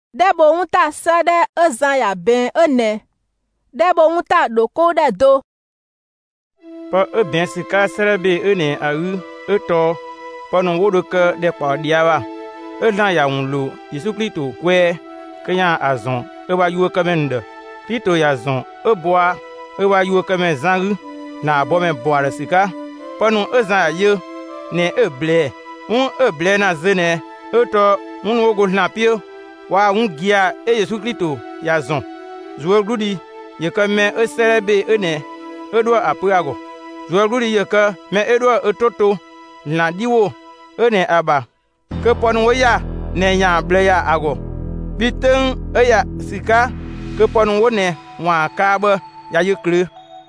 Debo unta sade ezanya ben ene. Debo unta doko de do. Pa ben sika serebe ene aru eto pa non wodo ke de pa diawa. Ezanya unlo Yesu Kristo kwe kenya azon e wa yu kamende. Kristo ya zon e boa e wa yu kamen zangu na bo men boa sika. Pa non ezanya ye ne e ble na zene eto mun wogo na pio wa un gia e Yesu Kristo ya zon zuwe gludi ye ka me e serebe ene edo apuago zuwe gludi ye ka me edo etoto na diwo ene aba ke ponu wo ya ne nya ble ya ago biteng e ya sika ke ponu wo ne wa ka ba ya ye kle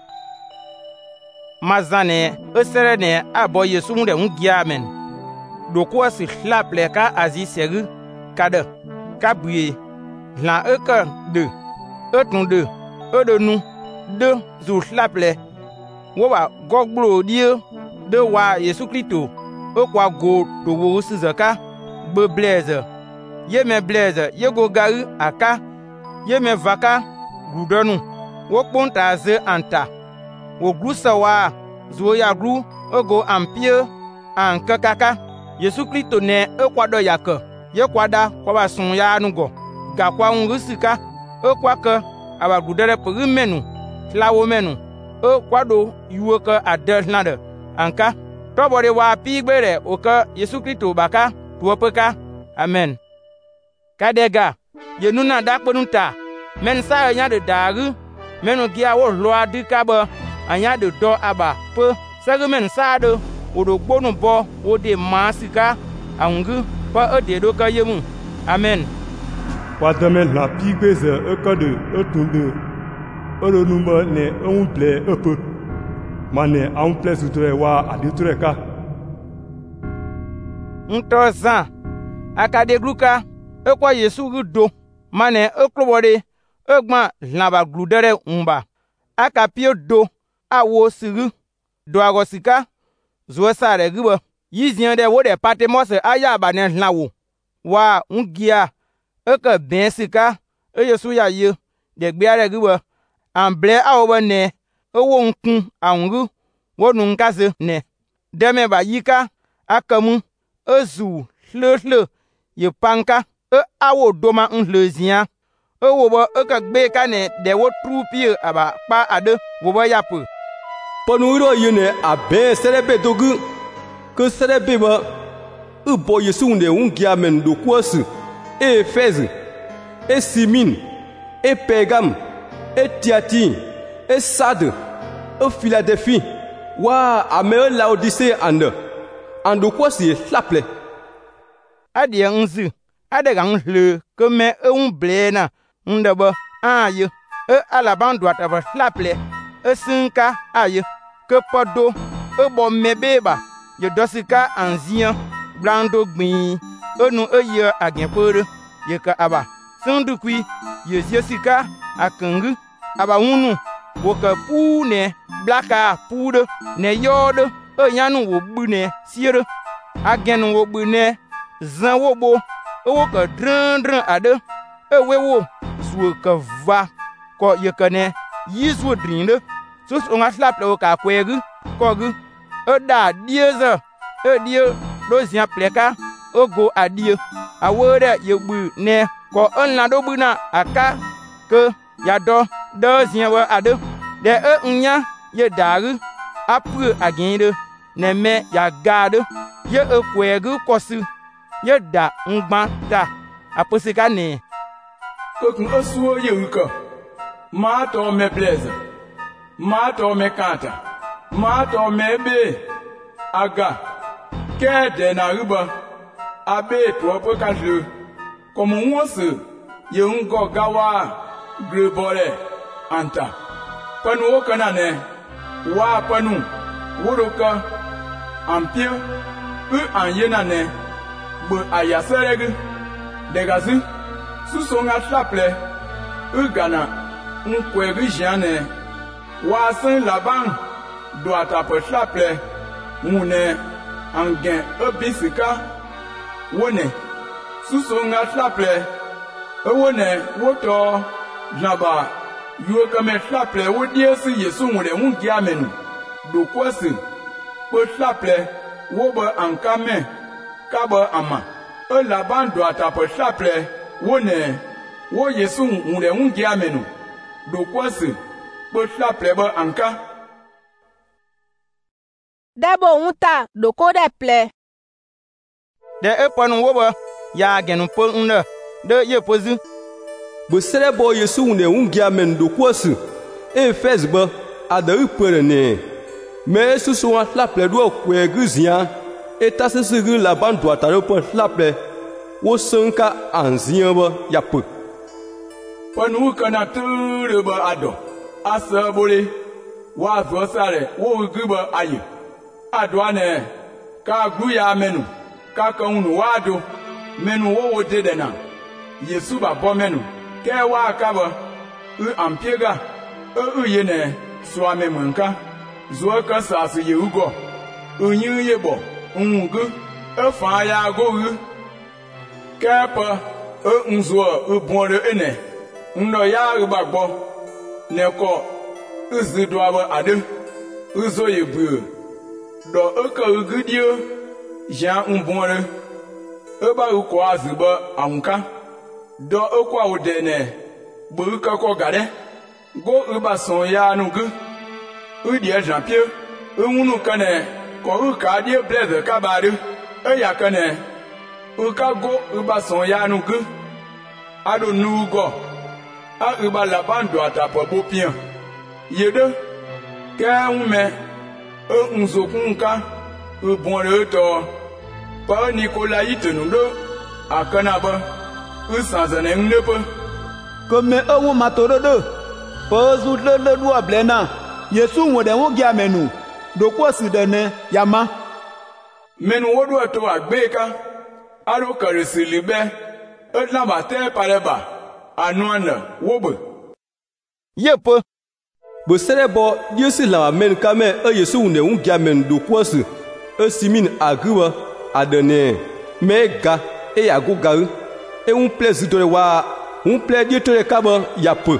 mazane e sere ne abo Yesu mu de un gia men do ko si hlaple ka azi segu kada ka buye la eka de etun de nu de zu hlaple wo ba gogblo die de wa Yesu Kristo o kwa go do wo sizaka be blaze ye me blaze ye go garu aka ye me vaka gudonu wo ponta ze anta wo glusa wa zo ya glu ogo ampie an kakaka Yesu Kristo ne ekwado yaka ye kwada kwa ba sun ya nugo ga kwa ngusika ekwa ke aba gudere puru menu tlawo menu kwado yuoka adel nade anka tobore wa pigbere oka Yesu Kristo baka tuopeka amen kadega ye nuna dakponunta men sa nya de daru menu gia wo loa dikaba anya de do aba pe segmen sa de odogbonu bo ode masika angu pa ededo ka yemu amen Wademen la pigbeze ekade etunde eronuma ne enwuble epe mane anwuple sutre wa aditureka ntoza akade gluka ekwa Yesu gudo mane eklobode egba laba gludere umba akapio do awo siru do agosika zo sare gubo yizien de wo de Patmos aya ba ne lawo wa ungia eke ben sika e Yesu ya ye de gbeare gubo amble awo ne ewo nkun angu wonu nkaze ne deme ba yika akamu ezu hle ye panka awo doma nhlezia ewo bo eke gbe ka ne de wo trupie aba pa ade wo bo yapu Ponuro yene abe serebe dogu que serebe ba ubo Yesu ne ungia men do kwasi Éphèse et Simine et Pergame et Thyatire et Sardes et Philadelphie wa ame Laodicée ando kwasi hlaple ade nzu ade gang hle que me blena ndaba aye alaban doit avoir hlaple sinka aye que podo bo mebeba ye dosika anzia blando gbin enu eye agenpere ye ka aba sundukui ye sika akangu aba hunu woka pu ne blaka pude ne yode yanu wo bune sire agen wo bune zan wo bo wo ka drandran ade wewo su ka va ko ye ka ne yiswo drinde sus onga slap lo ka kwegu ko gu da dieza die do zia pleka ogo adie awore ye bu ne ko onla do bu na aka ke ya do zia wa ade de nya ye daru apru aginde ne me ya gade ye kwegu kosu ye da ngba da aposika ne kokun osuo ye uko ma to me blaze ma to me kanta ma to me be aga kede na ruba abe to po kanjlu comme wonse ye ngo gawa grebore anta panu okana ne wa panu wuruka ampie anyena ne bu ayaseregu degazi susonga chaple gana nkwegu jane wa san laban do atapo chaple mune angen obisika wone susonga chaple Ewone woto jaba yo kame flaple wo die si Yesu nwure ngia menu do kwasi po flaple wo ba ankame ka ba ama e la bando atapo flaple wone wo Yesu nwure ngia menu do kwasi po flaple ba anka debo unta do ko de ple de epon wo ba ya genu po nne de ye pozu bo sere bo Yesu nwure ngia men do kwasi e fez ba ada upere ne me susu wa flaple do kwe guzia e tasisi la bando ataro po flaple wo sanka anzia ba yapu panu kana ture ba ado asabole wa zo sare wo guba aye adwane ka gru ya menu ka kanu wado menu wo de na Yesu ba bo menu ke wa ka ba ampiega ye ne so amemunka zo ka sasu ye ugo onyi ye bo ngu efa ya go kepa nzo ubonre ene ndo ya gbagbo neko uzido aba ade uzo ye bu do aka ugudio ja mbonre eba uko azuba anka do okwa udene buka ko gare go uba son ya nugu udie jampie ununu kane ko uka die blaze kabadu eya kane uka go uba son ya nugu ado nugo a uba la bando atapo bopien yede ke ume nzokunka ubonre to pa Nicolas itenundo akanaba usanzane nnepe comme ewu matorodo pozu le do blena Yesu nwode ngia menu do kwasi dene yama menu wodo to agbeka aro karesilibe edla mate pareba anuana wobe yepo bo sere bo Yesu la men kame e Yesu nwode ngia men do kwasi e simin agwa adene mega e yaguga e un plaisir wa un plaisir to le kabo yapo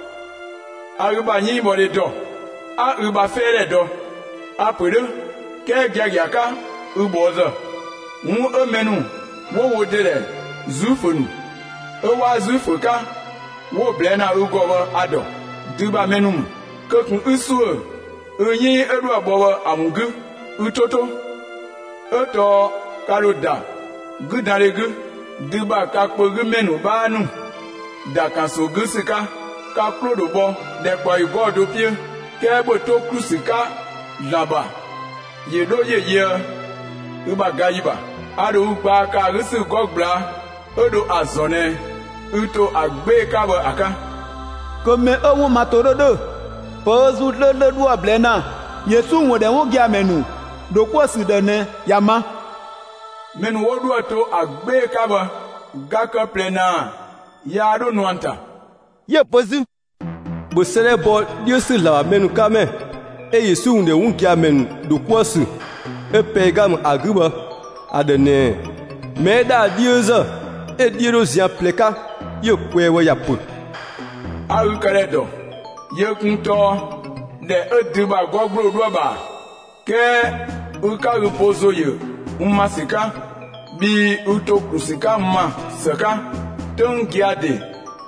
aruba nyi bo de do aruba fere do apere ke gagiaka ubozo mu emenu wo dere zufunu o wa zufuka wo blena ugowo ado duba menum kokun isu onyi eru agbowo amugu utoto oto karoda gudaregu duba kakpogu menu banu dakanso gusika ka klodobo depo igodo pie kebo to krusika laba yedo yeye uba gayiba ado ugba ka rusu gogbla odo azone uto agbe kabo aka comme ewu matorodo pozu le do blena Yesu nwode ngia menu do kwasi dene yama menu wodo to agbe kabo gaka plena ya do nwanta ye pozu bo sere bo Yesu la menu kame e Yesu nwode ngia men do kwasi e pegam aguba adene meda dieuza e dirozia pleka ye kwewe yapu arukaredo ye kunto de eduba gogro roba ke uka reposo ye umasika bi utokusika ma saka tongiade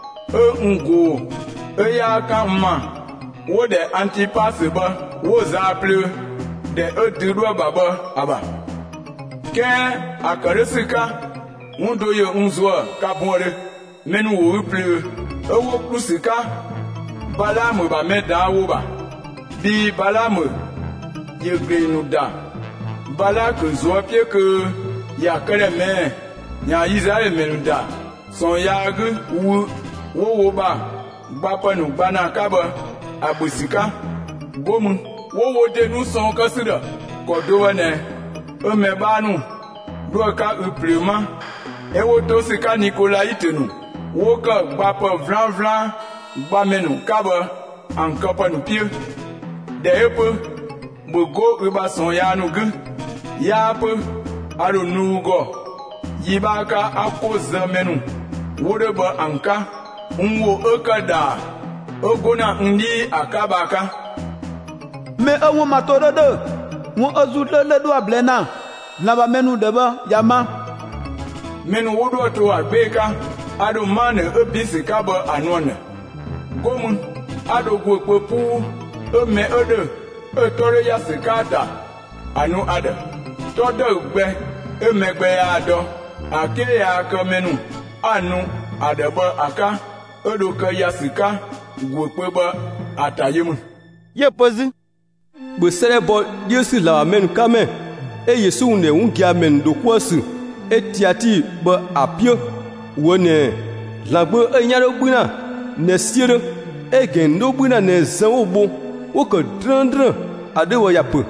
ngo eya kama wo de antipasse ba wo zaple de eduba baba aba ke akaresika mundo ye unzwa kabore menu wo ple ewo kusika balamu ba meda wo ba bi balamu ye grenu da bala que zo pie que ya kere me nya Israel menu da son yag wo ba gbapanu gbana kaba abusika gomu wo de nu son kasida kodo ne o me banu do ka uplema e wo to sika Nicolas itenu wo ka gbapa vlan vlan gbamenu kaba an kapanu pie de epo bogo uba son ya nu gu ya po aro nugo yibaka akoza menu wode ba anka nwo ekada ogona ndi akabaka me ewu matododo wo azulele do ablena na ba menu deba yama menu wodo to agbeka ado mane ebisi kaba anone gomu ado gwopopu eme ode etore ya sikata anu ada todo gbe emegbe ya ado ake ya aka menu anu adaba aka odo ka ya sika gwopoba atayemu ye pozi besere bo Yesu la menu kame e Yesu ne ungia men do kwasu etiati ba apio wone lagbo enyaro gbuna ne siero egendo gbuna ne zanwo wo ko drandran adewo yapo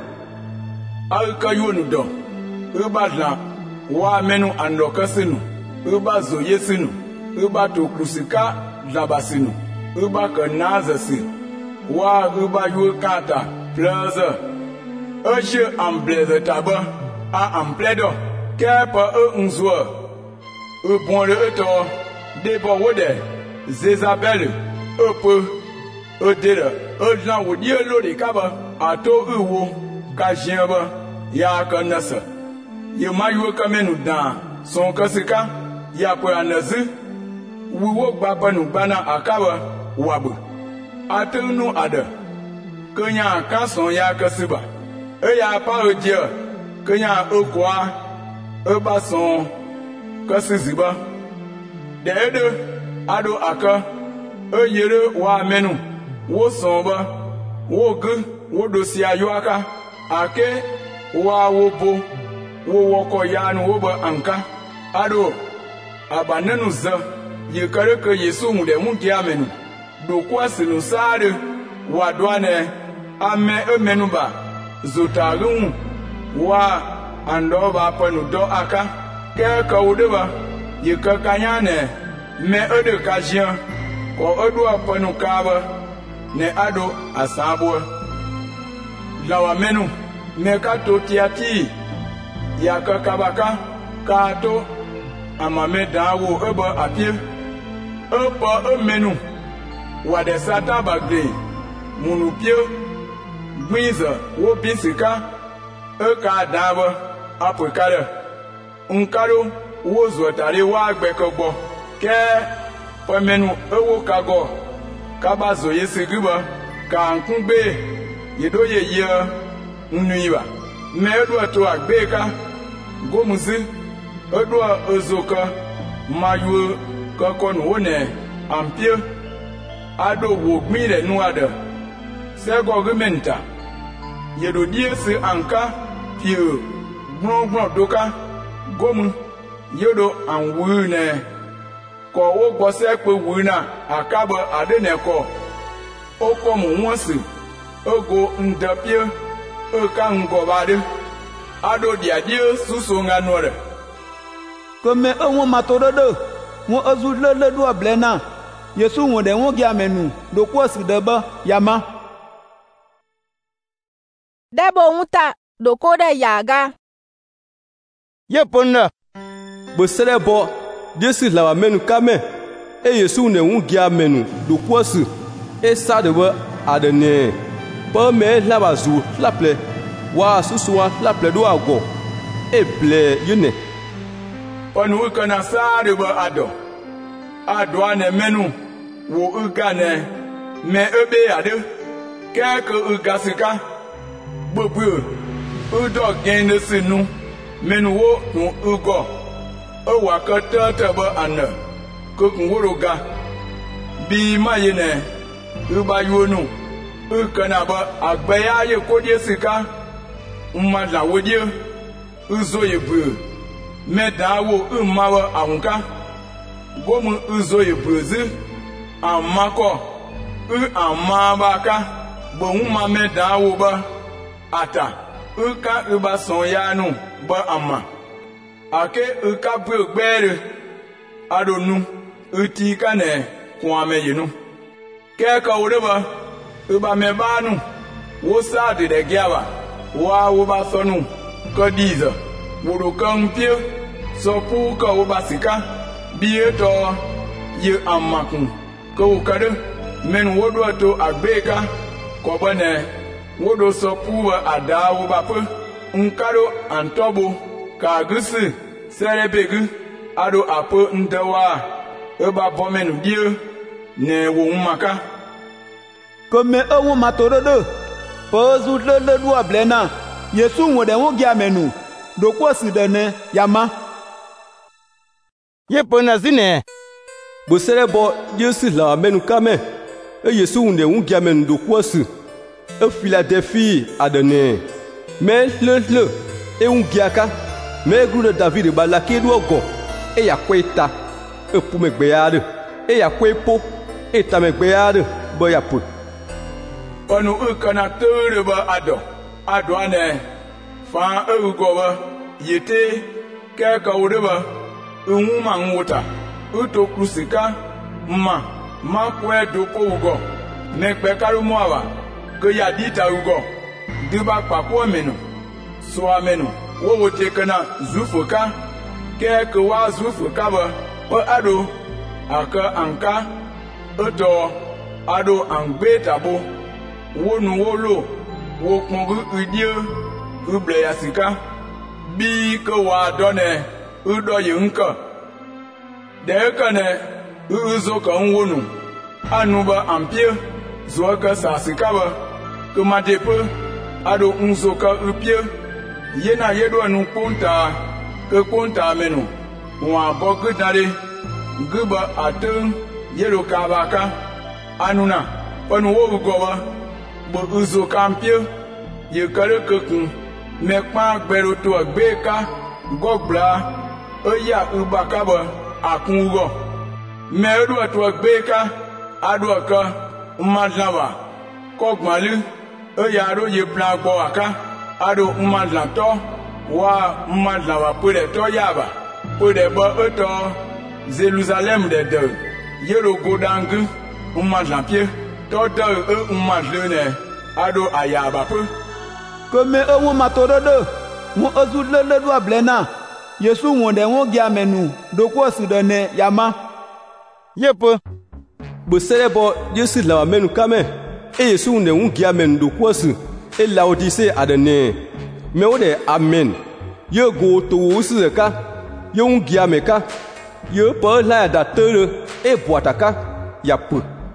alka yonu do ubadla wa menu andokasinu ubazo yesinu ubato krusika labasinu ubaka nazasi wa ubayu kata plaza Oje ambleze taba a ampledo kepa nzwa ubonle eto debo wode Zezabel opo odera odna wodi lori kaba ato uwo kajiaba ya kanasa ye mayu kamenu da son kasika ya po anazi wuwo gbapanu bana akaba wabu atunu ada kenya kason ya kasiba eya pa oje kenya okwa ebason kasiziba dede ado aka eyere wa menu wo sonba wo gu wo dosi ayo aka ake wa wobo wo woko yanu wo ba anka ado abanenu za yekare ke Yesu mude munki amenu do kwasinu sare wa dwane ame emenuba zotagun wa andoba panu do aka ke ka udeba yeka kanyane me ode kajian ko odu panu kaba ne ado asabo lawa menu me ka to tiati ya ka kabaka ka to amame dawo eba apie opa menu wa de sata bagre munu pie gbiza wo bisika eka daba apukare nkaro wo zotare wa gbekogbo ke pemenu ewo kago kabazo yesigiba ka nkungbe yedoye ye nnuiba medo to agbeka gomuzi edo ozoka mayu kakonu wone ampie ado wo gbire nuada sego gumenta yedo diesi anka pio gbongbon doka gomu yedo anwune ko wo gbose pe wuna akabo adeneko okomu wonsi ogo ndapie oka ngobade ado diadie susu nganore kome enwo matododo wo azulele do ablena Yesu wode wo gi amenu do kwasi deba yama debo muta do kode yaga ye ponna besere bo Yesu la menu kame e Yesu ne ungi amenu do kwasi e sadeba adene pa me labazu laple wa susua laple do ago e ble yune panu kana sare ba ado ane menu wo ugane me ebe ade keke ugasika gbogbo udo gene sinu menu wo nu ugo o wa ka tata ba ana kokun woroga bi mayene uba yonu ukana ba agbaya ye kodie sika umala wodie uzo yebu medawo umawa awunka gomu uzo yebuzi amako amabaka bonuma medawo ba ata uka uba sonyanu ba ama ake uka bu gbere adonu utika ne kwame yinu keka ureba uba mebanu wo sadi de giaba wa wo ba sonu kodiza wuro kan pie so pu ka wo basika bie to ye amakun ko ukade men wodo to agbeka ko bane wodo so puwa adawo bape nkaro antobo ka gusi serebegu ado apo ndawa eba bomenu die ne wo maka comme ewu matorodo pozu le dua blena Yesu ngode wo giamenu do kwasi dene yama ye pona zine bo sere bo Yesu la menu kame e Yesu ngode wo giamenu do kwasi e Philadelphie adene me le e un giaka me gru de David ba la ke do go e ya kweta e pu megbeade e ya kwepo e ta megbeade bo ya pu onu ukana tere ba ado ane fa ugo ba yete ke ka ureba unuma nwuta uto krusika ma kwe do po ugo ne pe karu mo awa ko ya dita ugo diba papo menu so amenu wo wote kana zufuka ke ko wa zufuka ba o ado aka anka oto ado angbeta bo wonu wolo wo kpungu udie uble yasika bi ko wa done udo yinka de kana uzo ka wonu anuba ampie zo ka sasika ba ko madepe ado unzo ka upie yena yedo anu ponta menu wa bogudare guba atun yero kabaka anuna onu wo goba bo uzo kampie ye kare kokun me pa gbero to agbeka gogla oya ubaka ba akunwo me ru to agbeka adu aka umadlawa kogmalu oya ro ye plan gbo aka adu umadlanto wa umadlawa pere to yaba pere ba oto Jerusalem de yero godangu umadlampie toto umadlene ado ayaba pu comme ewu matorodo mo ozu le dua blena Yesu ngode wo giamenu do kwasi dene yama yepo bo sere bo Yesu la menu kame e Yesu ngode wo giamenu do kwasi e la odise adene me ode amen ye go to usu ka ye wo giameka ye po la da tere e boataka yapu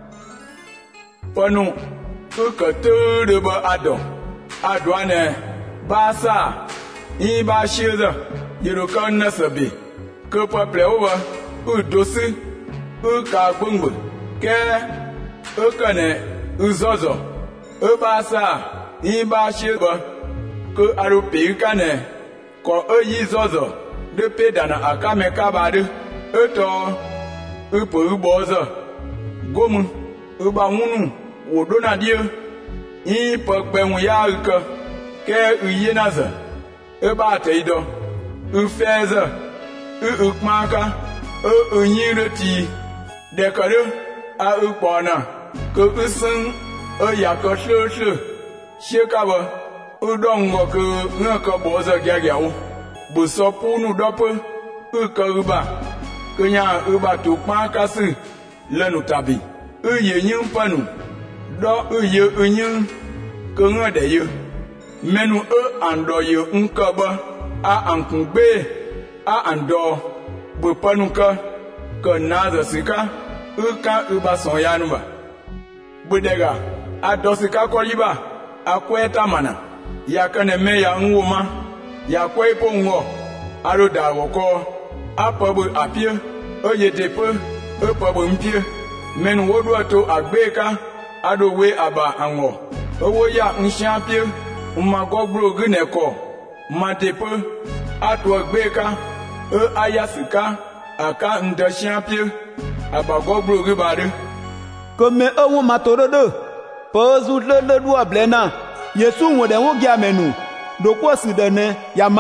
ponu ka tere ba ado ane basa iba shiza yerokan nasabi ko paple over udosi ka gbungbu ke okane uzozo basa iba shiba ko arupe kane ko oyi zozo de pedana akame kabade eto upo ubozo gomu uba wunu wodona die ipo gbenwu ya uke ke uyenaza eba teido ufeza ukmaka unyireti dekare a ukpona ko usun oyako shosho shekaba udongo ko ngaka boza gyagyawo busopunu dopo uka uba kunya uba tukmaka si lenu tabi uye nyimpanu do uye unyin kunga de ye menu ando ye nkaba a ankungbe a ando bupanuka ko naza sika uka uba sonyanuba budega adosika koliba akweta mana yakane me ya nwoma yakwepo nwo aroda woko apobu apie oyedepo opobu mpie men wodu ato agbeka ado we aba anwo owo ya nshampie umagogro gneko matepo ato agbeka ayasika aka ndashampie abagogro gbare comme ewu matorodo pozu le dua blena Yesu ngode wo giamenu do kwasi dene yama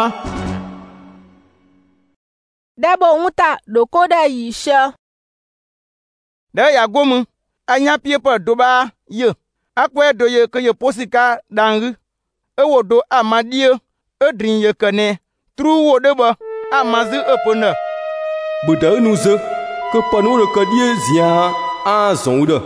debo unta do koda yisha de ya gomu anya piepo doba ye akwe do ye ke ye posika dangu ewodo amadie edrin ye kene tru wodo ba amazi epona buda nuze que panu le que die zia a zon de.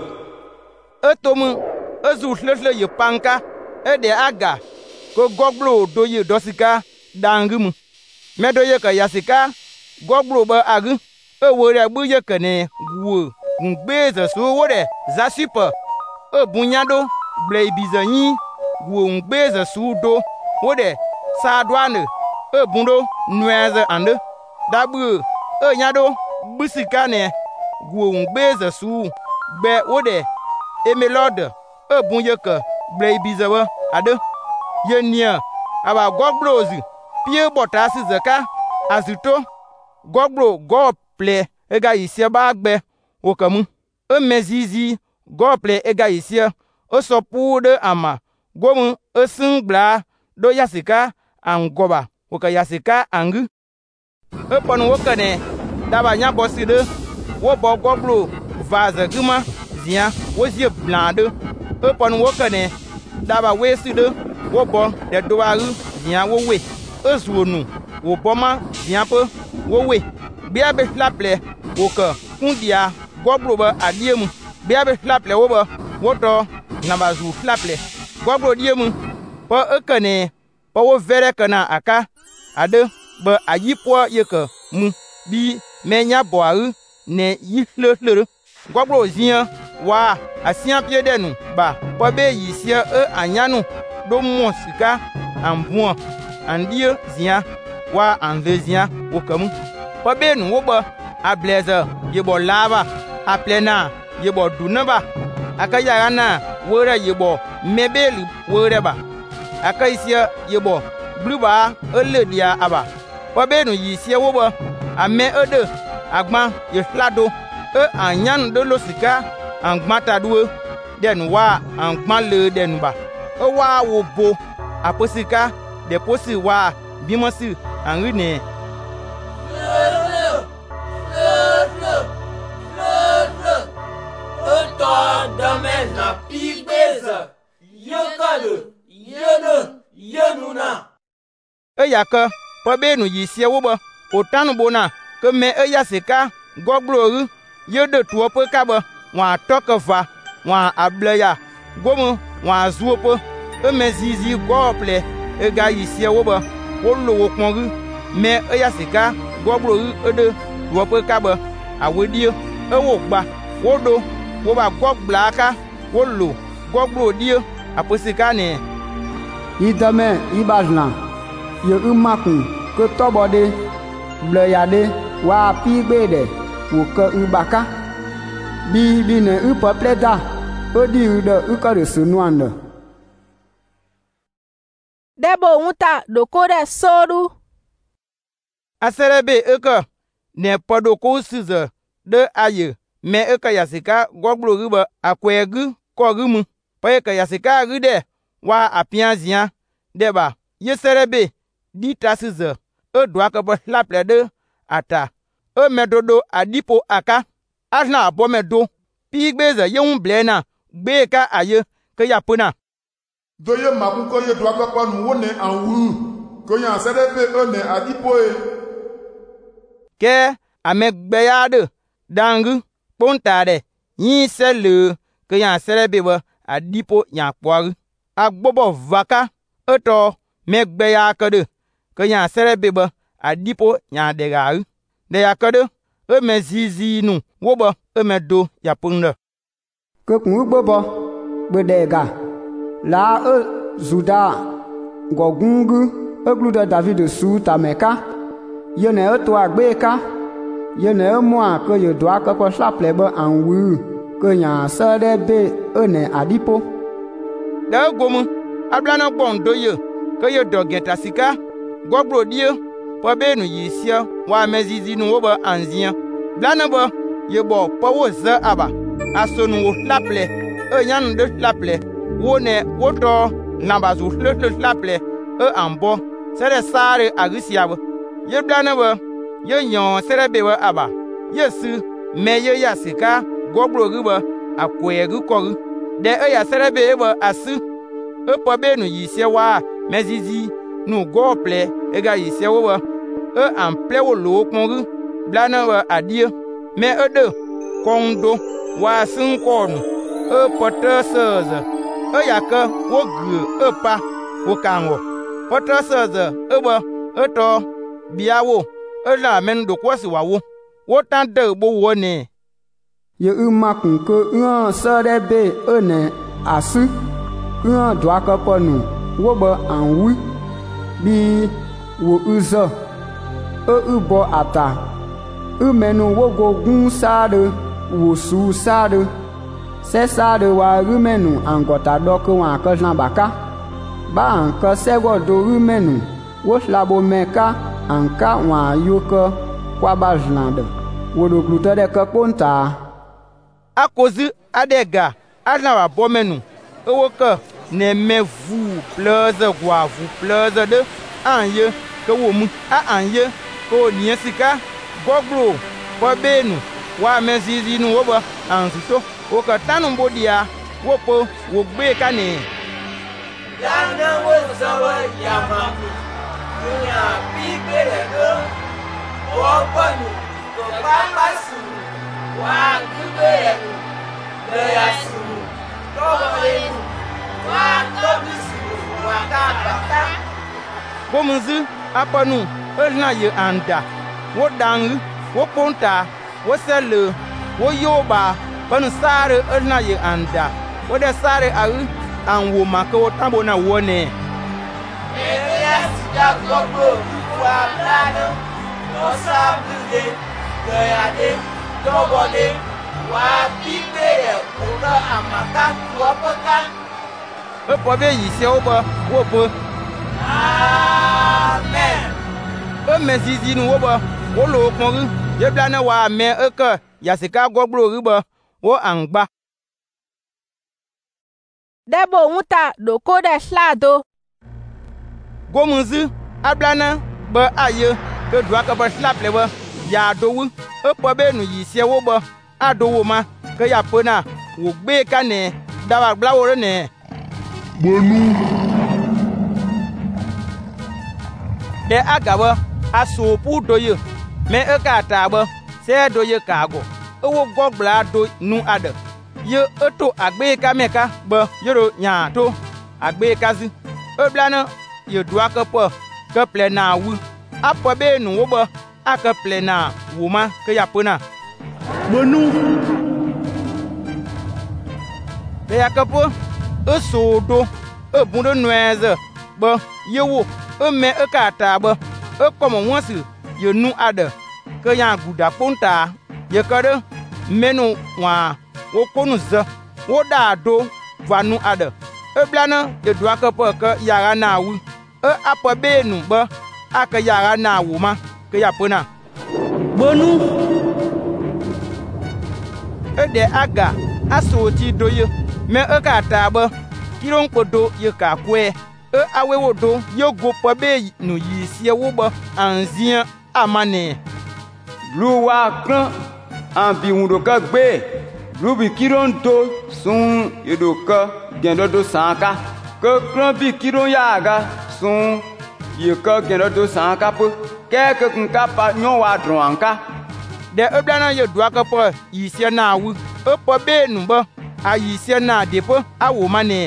Tomu ezu hlele ye panka de aga ko goglo do ye dosika dangum. Me do ye ka yasika goglo ba agu wore bu ye kene gu ngbeze so wore za super bunyado blay bizanyi gu ngbeze su do wore sa douane bundo nueze ande dabu nyado busika ne gu ngbeze su be wode emelode bunye ke blay bizawa ade yenia aba goglozi pie botasi zaka azuto goglo gople ega isia bagbe okamu mezizi gople ega isia osopude ama gomu esingbla do yasika angoba oka yasika angu pon wokane daba nya boside wo bo goglo vaza guma zia wozie blande pon wokane daba weside wo bo de doaru zia wo we ezuonu wo boma zia pe wo we bia be flaple wo ka kundia goglo ba adiemu bia be flaple wo ba woto na bazu flaple goglo diemu po ekane po wo vere kana aka ade ba ayipo yeke mu bi menya boaru ne yihlele goglo zia wa asia pie denu ba po be yisia anyanu do mosika ambuo andie zia wa anve zia wokamu po be nu wo ba ableza yebo lava aplena yebo dunaba akaya na wora yebo mebeli wora ba akaisia yebo bluba eledia aba po be nu yisia wo ba ame ede agba ye flado anyan de losika angmata duwe den wa angma le den ba wa wo bo aposika de posi wa bimosi anrine na pigbeza yekale yenuna eyaka po be nu yisia wo ba otanu bona ke me eyasika goglo yede tuo pe kaba wa tokova wa ableya gomu wa zuopo emezizi gople ega yisia wo ba wo lo wo kongu me eyasika goglo ede tuo pe kaba awedie ewo gba wodo wo ba gogla aka wo lo goglo die aposika ne idame ibajlan ye umakun ke tobode bleyade wa pigbede wo ke ubaka bi ne upopleda odi ude ukore sunuande debo unta dokore sodu aserebe eka ne podoko size de aye me eka yasika goglo riba akwegu kogumu pa eka yasika ride wa apianzia deba yeserebe dita size edwa ka bo laple de ata medodo adipo aka asna abomedo pigbeza yewun blena gbeka aye ke yapuna doye makuko ye dwa ka nu wone anwu ko yan serebe one adipo e ke amegbeyade dangu pontade yin sele ke yan serebe ba adipo yan poaru agbobo vaka eto megbeya kede ke yan serebe ba adipo yan degaru de yakade mezizi nu woba medo yapunda ke kun gbobo gbedega la zuda gogungu eglude David su tameka yene eto agbeka yene moa ke ye doa ke ko slaple be anwu ke nya sede be ene adipo da gomu ablana gbondo ye ke ye dogeta sika goglo die po be nu yisia wa mezizi nu woba anzia blana ba ye bo po wo za aba asonu wo laple nyan de laple wo ne woto nabazu laple ambo sere sare agisiaba ye blana ba ye nyon sere be wa aba yesu me ye yasika goglo riba akwegu kogu de ya sere be ba asu po be nu yisia wa mezizi nu gople ega yisia wo ba ample wo lo kongu blana wa adie me ede kondo wa sun konu poteseze yake wo gre pa wo kango poteseze ebe eto biawo la men do kwasi wawo wo tan de bo woni ye makun ko sere be ene asu dwa ka ponu wo ba anwi bi wo uzo ubo ata menu wo gogun sare wo su sare se sare wa menu angota doko wa ka baka ba anka sego do menu wo slabo meka anka wa yuko kwa bajlande wo do glute de ka ponta akozi adega adna wa bomenu ewoka ne mevu pleze gwavu pleze de anye ke wo mu anye ko niesika goglo ko benu wa mezizi nu wo ba ansito o ka tanu bodia wo po wo gbe ka ni yana wo sawa yama dunya bibere do wo panu ko papa su wa gbe le yasu ko le wa ko bisu wa ka bata bomuzi apanu elna ye anda wo dang wo ponta wo sele wo yoba panu sare elna ye anda wo de sare aru an wo maka wo tambo na wone yes ya gogo wa plano no sabde gayade dobole wa bibere ko amaka wo paka po be yi se wo po amen mezizi nu wo ba wo lo kon ye blana wa me eke yasika goglo riba wo angba debo wuta do ko de slado gomunzi ablana ba aye ke dwa ka ba slap le ba ya do wu po be nu yi se wo ba ado wo ma ke ya pona wo gbe ka ne dawa blawo re ne bonu de agaba aso pu doye me ekata ba se doye kago owo gogbla do nu ada ye eto agbe ka meka ba yoro nya to agbe kazi oblana ye dua ka po ke ple na wu apo be nu wo ba aka ple na wu ma ke ya pona bonu be ya ka po eso do ebundo nueze ba yewo me ekata ba komo wonsi ye nu ada ke ya guda ponta ye kare menu wa wo konu za wo da do vanu ada eblana ye dua ka po ke yara na wu apa benu ba aka yara na wu ma ke ya pona bonu de aga asoti doye me ekata ba kiron kodo ye ka kwe awe wodo yogo pobe nu yisi wo ba anzia amane lu wa kran an bi wundo ka gbe lu bi kiron to sun yedo ka gendo do sanka ke kran bi kiron yaga sun ye ka gendo do sanka po ke kun ka pa nyon wa dronka de oblana ye dua ka po yisi na wu pobe nu ba ayisi na depo awo mane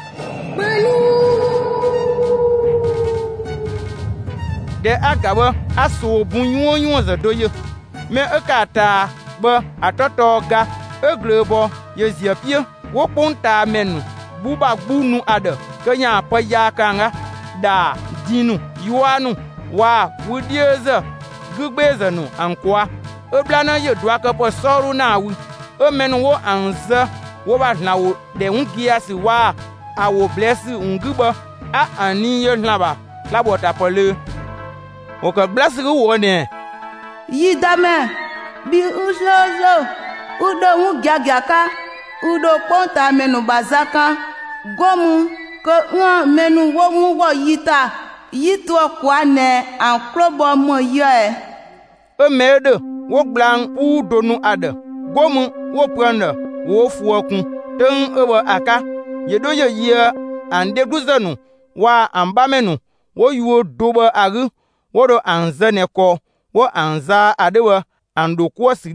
de agaba aso bunyu za doye me ekata ba atoto ga eglebo ye ziapie wo ponta menu buba gbunu ada kenya pa ya kanga da dinu yuanu wa wudieza gugbeza nu ankwa oblana ye dua ka po soru na wu o menu wo anza wo ba na wo de ungia si wa awo blessi unguba ani ye laba labota pole o ka blessi wo ne yi dame bi uzozo udo wu gagiaka udo ponta menu bazaka gomu ko menu wo mu wo yita yito kwa ne an krobo mo ye o mede wo glan udo nu ada gomu wo prana wo fuokun ten ewa aka yedo ye ye ande duzanu wa ambamenu wo yuo doba agu wo do anza ne ko wo anza adewa ando ko sidie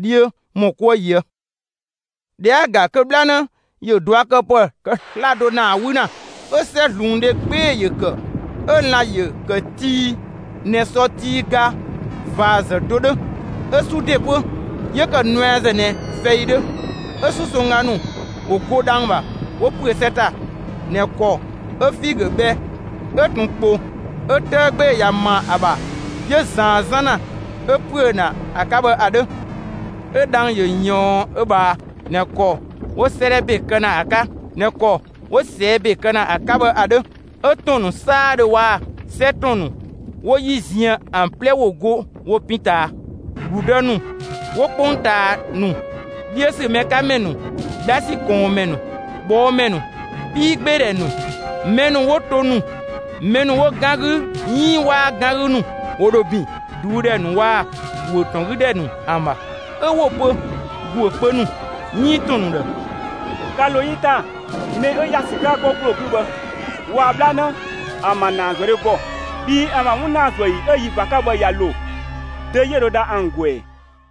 mo ko ye de aga ke blana ye doa ke po ke la do na wuna e se lunde gbe ye ke e la ye ke ti ne soti ga vaze dodo e su de po ye ke nweze ne feide e su so nganu o ko dangba o preseta ne ko e figue be e tun po e tegbe ya ma aba ye zanzana e prena akaba ade e dang ye nyon e ba ne ko wo serebe kana aka ne ko wo sebe kana akaba ade e tonu sade wa setonu wo yizien en ple wo go wo pinta budanu wo ponta nu biese meka menu dasi kon menu bo menu pigbere nu menu wo tonu menu wo gangu yi wa gangu nu odobi dude nu wa wo tongude nu amba e wo po wo penu yi tonu de kalo yita ne e yasika ko pro kuba wa blana amana gore bo bi ama muna zo yi e yi baka bo ya lo de yero da angwe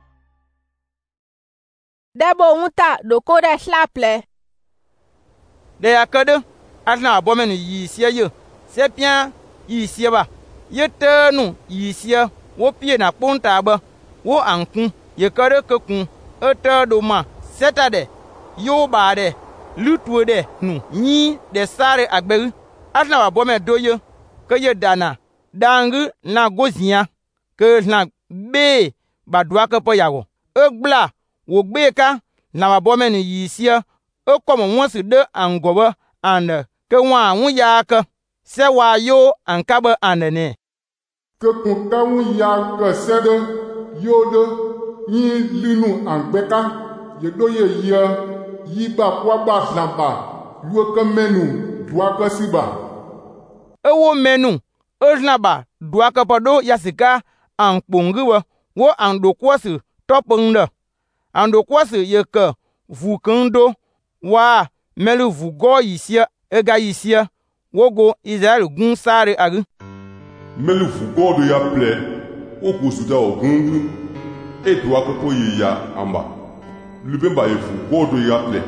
debo unta doko de slaple de akade atna abomenu yi sia ye se pia yi sia ba ye tenu yi sia wo pie na ponta ba wo ankun ye kare ke kun ete do ma setade yo ba de lutu de nu yi de sare agberu atna abome doye ke ye dana dangu na gozia ke na be ba doa ke po yawo egbla wo gbe ka na abomenu yi sia e komo won se de angoba ande ke wa wu ya ke se wa yo ankabe ande ne ke kun ka wu ya ke se de yo de yi linu angbeka ye do ye yi ba kwa ba slamba yo ke menu doa ke siba e wo menu e slamba doa ke podo yasika an kpongiwe wo an do kwasi topende an do kwasi ye ke vukendo wa melu vugo yisia ega yisia wogo Israel gun sare agi melu vugo do ya ple ogo suda ogungu e do akopo ye ya amba lubemba ye vugo do ya ple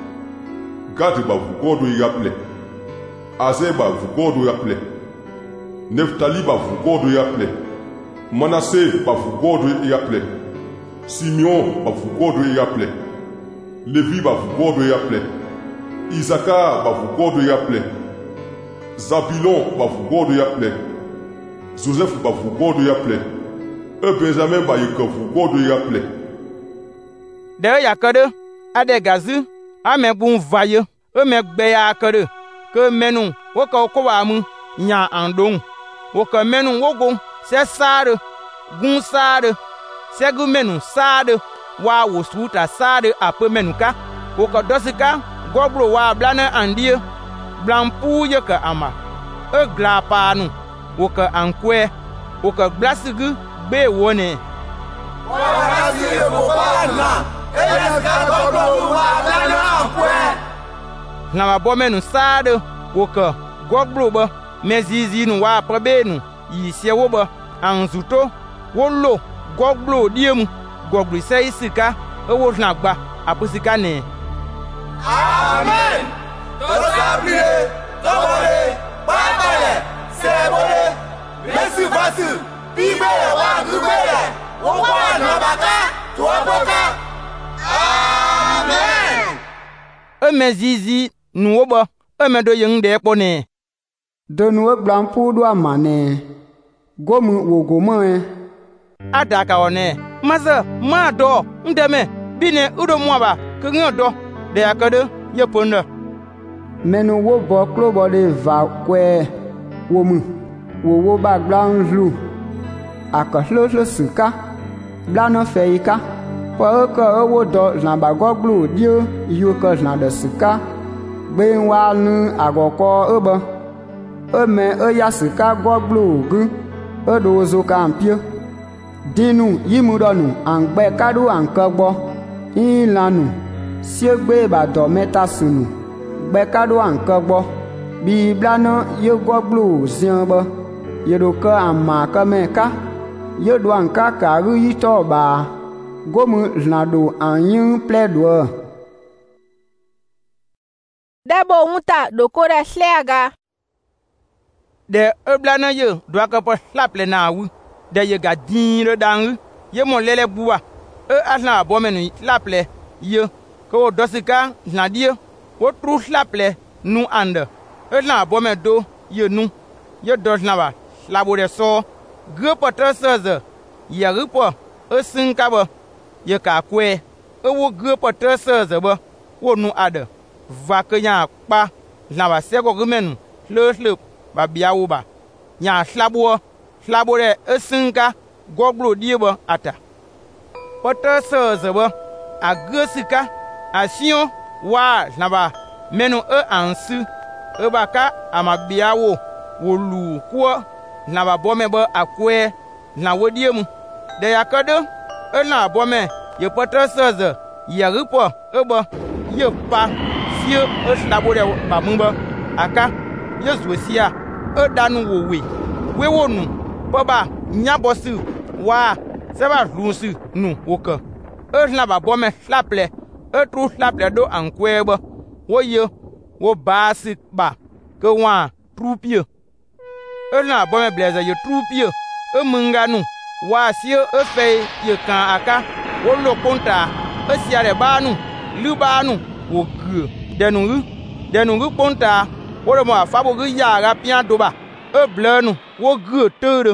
gati ba vugo do ya ple aze ba vugo do ya ple neftali ba vugo do ya ple Manasseh ba vugo do ya ple Simeon ba vugo do ya ple Levi ba vugo do ya ple Isaka ba vugo do ya ple Zabulon ba vugo do ya ple Joseph ba vugo do ya ple e Benjamin ba yeke vugo do ya ple de yakade ade gazu ame bun vaye e me gbe ya akade ke menu wo ko wa mu nya andon wo ko menu wogo se sare gun sare se gu menu sare wa wo suta sare ape menuka wo ko dosika gobro wa blana andie blampu ye ka ama e glapanu wo ka ankwe wo ka blasigu be wone wa kasi e mo bana e ka gobro wa blana ankwe na ma bomenu sade wo ka gobro ba mezizi nu wa probenu yi se wo ba anzuto wo lo gobro diemu gobro se isika e wo na gba apusika ne amen to sabrie to bole babale sebole mesu vasu bibele wa gubele wo wa na baka to boka amen e mezizi nu wo ba e me do yin de po ne de nu glampu do amane gomu wo gomo adaka one maza ma do ndeme bine udo mwaba ke ngodo de akade ye ponda menu wo bo klobo de va kwe wo mu wo ba glanju akoslo suka blano feika po ko wo do na ba goglu dio yu ko na de suka gbe wa nu agoko obo o me o ya suka goglu gu o do zo kampio dinu yimudonu angbe kadu ankogbo ilanu siegbe ba do meta sunu gbe kadu ankogbo bi blano yo goglu zianbo yedo ka amma ka meka yedo anka karu yito ba gomu lnado anyin pledoa. Debo unta dokora sleaga. De eblana ye doaka po slaple na wu. De ye ga din le dang ye mon lele bua. Asna bomenu slaple ye ko dosika na die wo tru slaple nu ande. Na bomedo ye nu ye dos na ba labore so grepotre seze ye ripo esinka ba ye ka kwe wo grepotre seze ba wo nu ade va ke nya pa na ba se ko gmenu le ba biawo ba nya labore esinka goglo die ba ata potre seze ba agresika asion wa na ba menu ansu ebaka amabiawo wolu kwa na ba bome ba akwe na wodiemu de yakado na bome ye potre seze ye ripo eba ye pa sie eslabore ba mumba aka ye zuesia edanu wowe wewonu baba nyabosu wa seba lunsu nu woka na ba bome slaple etru slaple do ankweba woye wo basi ba ke wa trupie na bome blazer ye trupie munganu wa si fe ye kan aka wo lo konta siare banu lubanu wo gu denu konta wo mo afabo gu ya ga pian doba blenu wo gu tere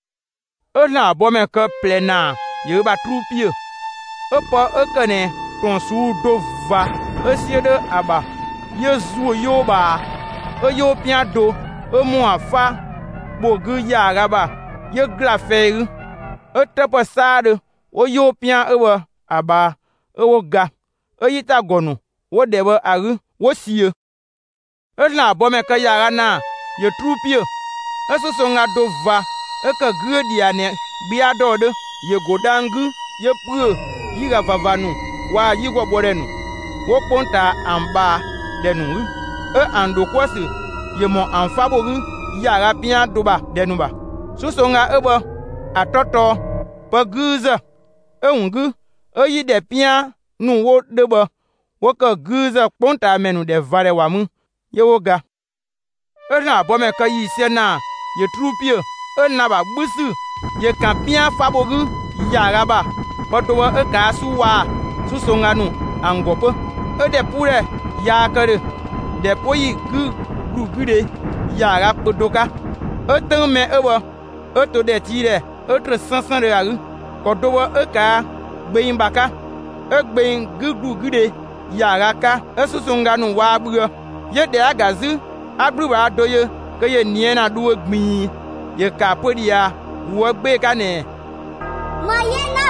na bome ke plena ye ba trupie po ekene ton su do va siede aba Yezu yoba yo pian do mo afa bogu ya gaba ye glafeu tepo sade o yo pian ewa aba wo ga yita gonu wo debe aru wo sie na bome ka ya na ye trupie so nga do va ka gredi ane bia do de ye godangu ye pu yiga vavanu wa yigo borenu wo ponta amba denu ando kwasi ye mo anfabogu yara pian doba denuba susonga eba atoto paguza ungu yi de pian nu wo deba wo ka guza ponta menu de vare wamu ye woga na bome ka yi sena ye trupie na ba busu ye kan pian fabogu yara ba potowa ka suwa susonga nu angopo de pure ya kare de poyi gude ya podoka etan me ewa eto de tire etre sansan de aru kodowa eka gbeyin baka egbeyin gude ya ka esusunga nu wa buru ye de agazu abru ba doye ke ye niena duwe gbin ye ka podia wo gbe ka ne mayena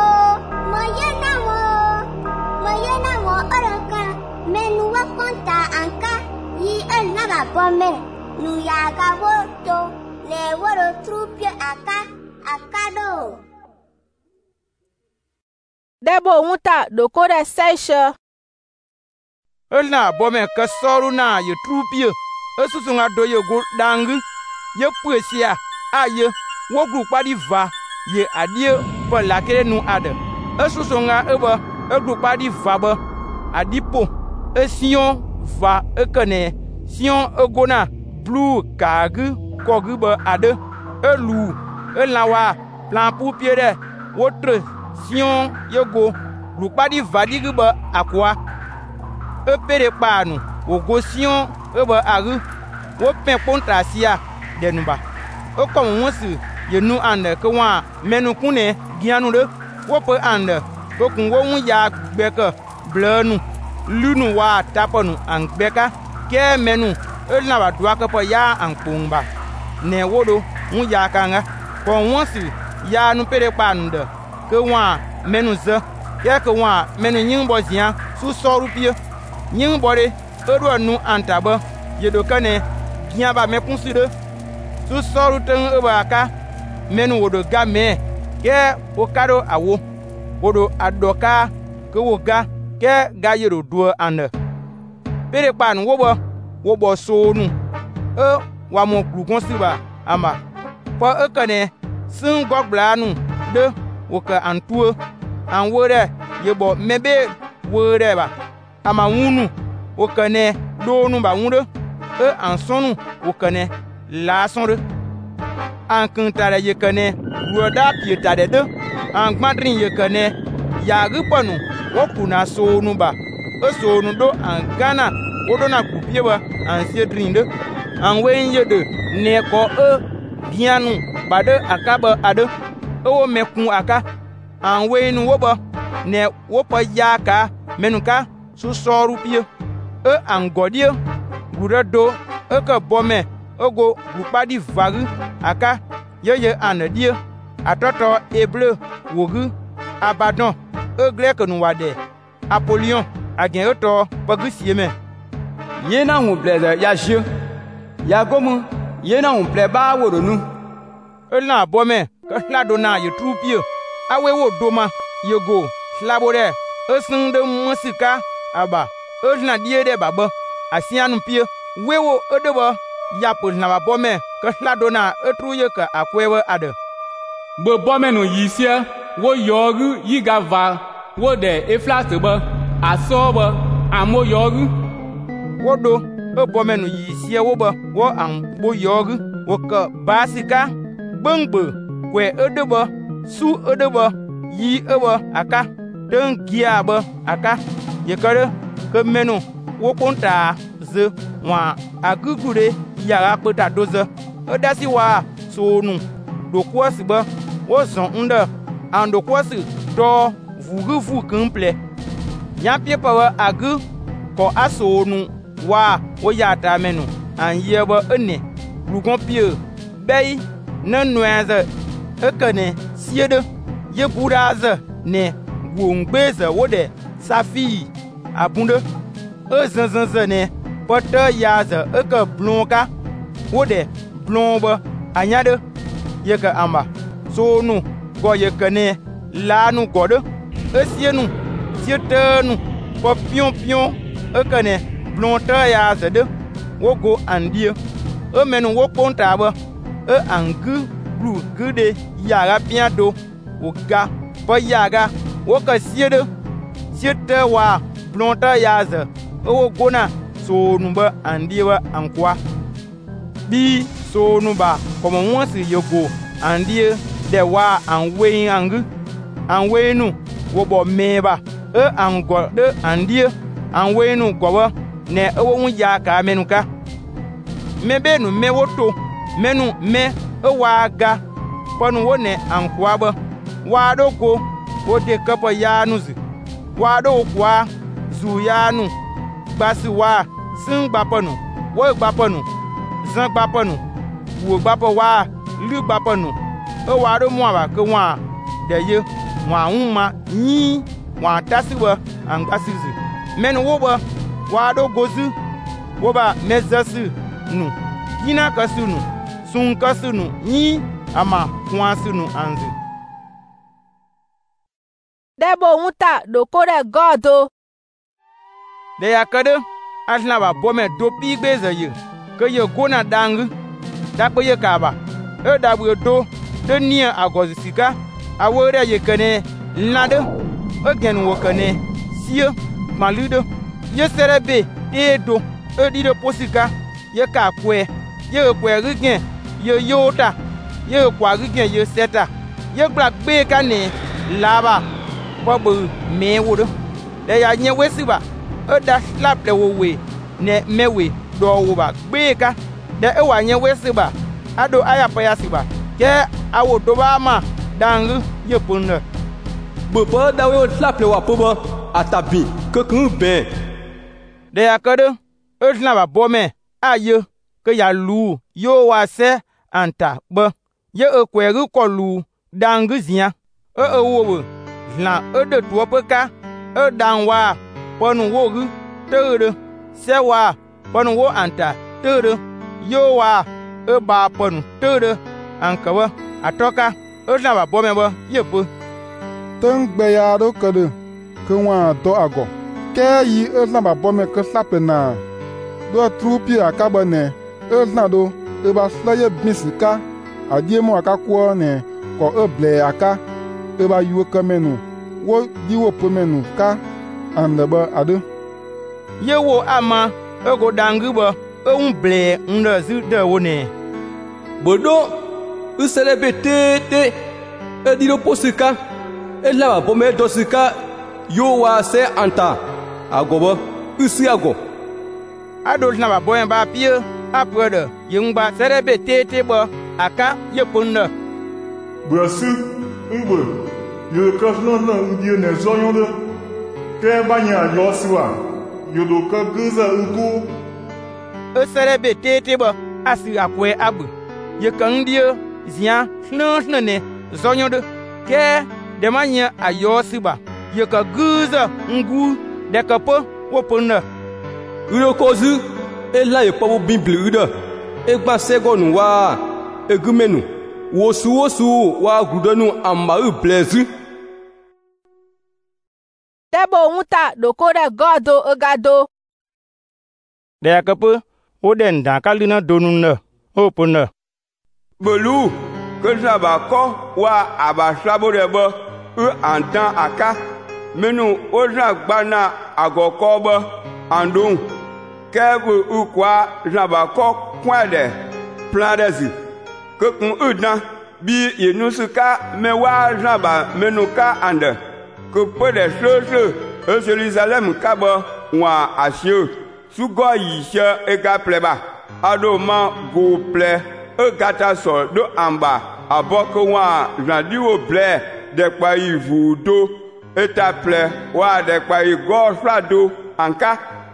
wo oraka menu wa konta anka yi elnaba bome nu ya ga woto le woro trupie akado debo unta dokore seisha elna bome ka soru na ye trupie esusunga doye go dangu ye puesia aye wo gru padi va ye adie po lakere nu ade esusunga eba egru padi va ba adipo esion va ekene sion egona blue kagu kogu ba ade elu elawa plan pour piede wotre sion yego rupadi vadigu ba akwa epere panu ogo sion eba agu wo pen kontrasia denuba o kom wonsi yenu ande ke wa menu kune gianu de wo pe ande ko kun wo un ya gbeka blenu lunu wa taponu angbeka ke menu elna ba dwa ko ya anpumba ne wodo un ya kanga ko wonsi ya nu pere pande ke wa menu ze ke wa menu nyimbo zia su soru pie nyimbo de edo nu antaba yedo kane gia ba me kunsude su soru ten ebaka menu wodo game ke o kado awo wodo adoka ke wo ga ke ga yero do ande pere pan wo bo sonu wa mo glugon siba ama po ekane sun gogblanu de wo ka antuo an wore ye bo mebe wore ba ama wunu o kane do nu ba wure an sonu o kane la sonre an kantara ye kane roda pieta de an gbadrin ye kane ya riponu wo kuna sonu ba o sonu do an gana o do na kupie ba an sedrin de an wen ye de ne ko bianu ba de akaba ade o mekun aka an wenu wo ba ne wo pa ya ka menuka su soru pie an godie gure do ka bome ogo grupadi vagu aka yeye anadie atoto Hébreu wogu Abaddon grec nu wade Apollyon agen oto pagisieme yena hu blede ya je ya gomu yena hu ple ba woronu na bome ka ladona ye trupie awe wo doma yego slabore de musika aba na die de baba asianu pie wewo odeba yapul na ba bome ka ladona etruye ka akwewe ade bo bome no yisia wo yogu yiga va wo de eflate ba asoba amo yogu wodo bome no yisia wo ba wo an bo yogu wo ka basika bangbe kwe odeba su odeba yi ewa aka den gia ba aka yekare ke menu wo konta ze wa agugure yara peta doze odasi wa sonu do kwasi ba wo zon unda an do kwasi to vugu kumple nya piepa wa agu ko asonu wa wo yata menu an yeba ene rugon pie bei na nuaze ekene siede ye buraze ne gwongbeze wode safi abunde ezenzeze ne pote yaze eke blonka wode blonbe anyade yeke amba sonu go yeke ne lanu gode esienu sietenu po pion eke ne blonte yaze de wogo andie emenu wo kontabe angu blu gude yaga piado woga po yaga woka siete wa blonta yaze o gona sonu ba andiwa ankwa bi sonu ba komo wonsi yogo andie de wa anwenu wo bo meba ango de andie anwenu gowa ne o won ya ka menuka mebenu mewoto menu me waga ponu wone ankwa ba wado ko wote kapa yanuzi wado kwa zu yanu gbasi wa sin gbaponu wo gbaponu zan gbaponu wo gbapo wa lu gbaponu o wado mu aba ke wa de ye wa unma yi wa tasiwa angbasizi menu wo ba wado gozu wo ba mezasi nu yina kasunu sun kasunu yi ama kwasunu anzu debo wuta dokore godo de yakade asna ba bome do pigbeze ye ke ye gona dangu dakpo ye kaba dabu do de nia agozi sika awore ye kene lade ogen wo kene sie malude ye serebe edo edido posika ye ka kwe ye kwe rigen ye yota ye kwa rigen ye seta ye gbra gbe ka ne laba bobu me wudo de ya nye wesiba da slap de we ne mewe do wo ba gbe ka de e wa nye wesiba ado aya pa ya siba ke awo do ba ma dangu ye punne bobo da we slap le wa pobo atabi ke kun ben de ya kade e ba bome aye ke ya lu yo wa se anta ba ye e kweru ko lu dangu zia wo la de tuopeka dan wa ponu wo gu tere se wa ponu wo anta tere yo wa ba ponu tere ankawa atoka na ba bome ba yepo tengbe ya do kede ke wa do ago ke yi na ba bome ke sapena do trupi akaba ne na do ba slaye bisika adie mo akakwo ne ko ble aka ba yu kamenu wo di wo pomenu ka an le be ade ye wo ama ego dangu be un ble nde zu de woni bodo usere tete ediro posika ela ba me dosika yo wa se anta agobo usi ago adol na ba boyen ba pie aprede yengba serebe tete bo aka ye ponne brasu ubo yo kasno na udie ne zonyo ke banya yo siwa yo do ka guza uku serebe tete bo asi akwe abu ye kan die zia hno ne zonyo de ke de manya ayo siba ye ka guza ngu de ka po wo ponne uro kozu ela ye pawo bible uda egba segonu wa egumenu wosu wa gudonu amba ublezu debo unta dokore godo ogado de akapu oden da kalina donunna oponna belu que ba ko wa abasabo rebo antan aka menu oja gbana agoko bo andun kebu ukwa jaba ko kwade pladezi kokun udan bi yenusuka mewa jaba menuka ande ko pode soso Jerusalem kabo wa asio sugo yisha ega pleba adoma go ple egata so do amba aboko wa radio ble de pa ivudo etaple wa de pa igor frado anka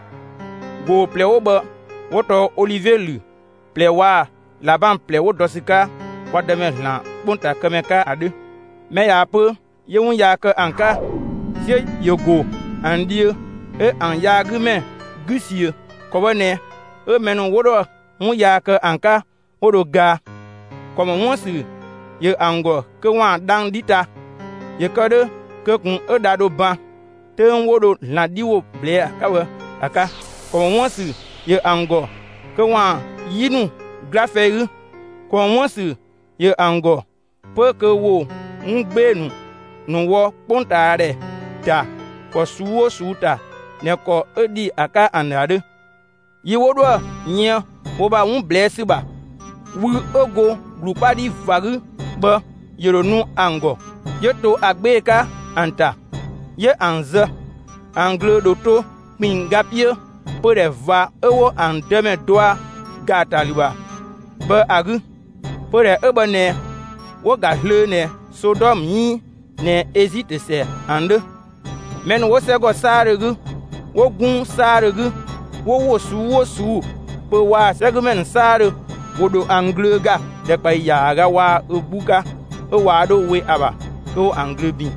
go ple oba woto olivelu ple wa laban ple wo dosika wa demehna bunta kameka ade me ya pe yewun ya ka anka sie yogo andie an ya gume gusie ko bane menu wodo mu ya ka anka wodo ga ko mo wonsi ye ango ke wa dan dita ye kade ke kun dado ban ten wodo ladiwo ble akawa aka ko wonsi ye ango ke wa yinu graferu ko wonsi ye ango pe ke wo ngbenu nu wo pontare ta ko suwo suta ne ko edi aka anade yi wodo nye wo ba un bless ba wu ogo grupadi vagu ba yeronu ango yeto agbeka anta ye anze angle doto pingapie pore va ewo andeme doa gataliba ba agu pore ebane wo gahle ne Sodom yi ne ezite se ande men wo sego saregu wo gun saregu wo wosu pe wa segmen sare wodo anglega de pa yaga wa obuka o wa do we aba o anglebi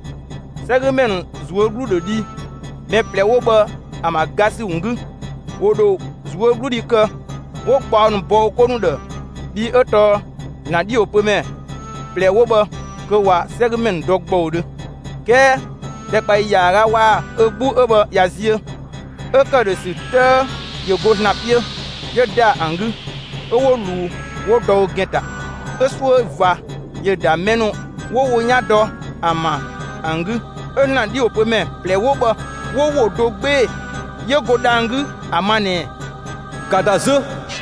segmen zuo gludo di me ple wo ba amagasi ungu wodo zuo gludi ka wo pa on bo konu de bi eto na di opeme ple wo ba ko wa segmen dogbo de ke de pa yaga wa obu oba yazie eka de site yo go na pie ye da angu owo lu wo do geta eswo va ye da menu wo nya do ama angu ena di opeme ple wo ba wo do gbe ye go dangu amane kadazo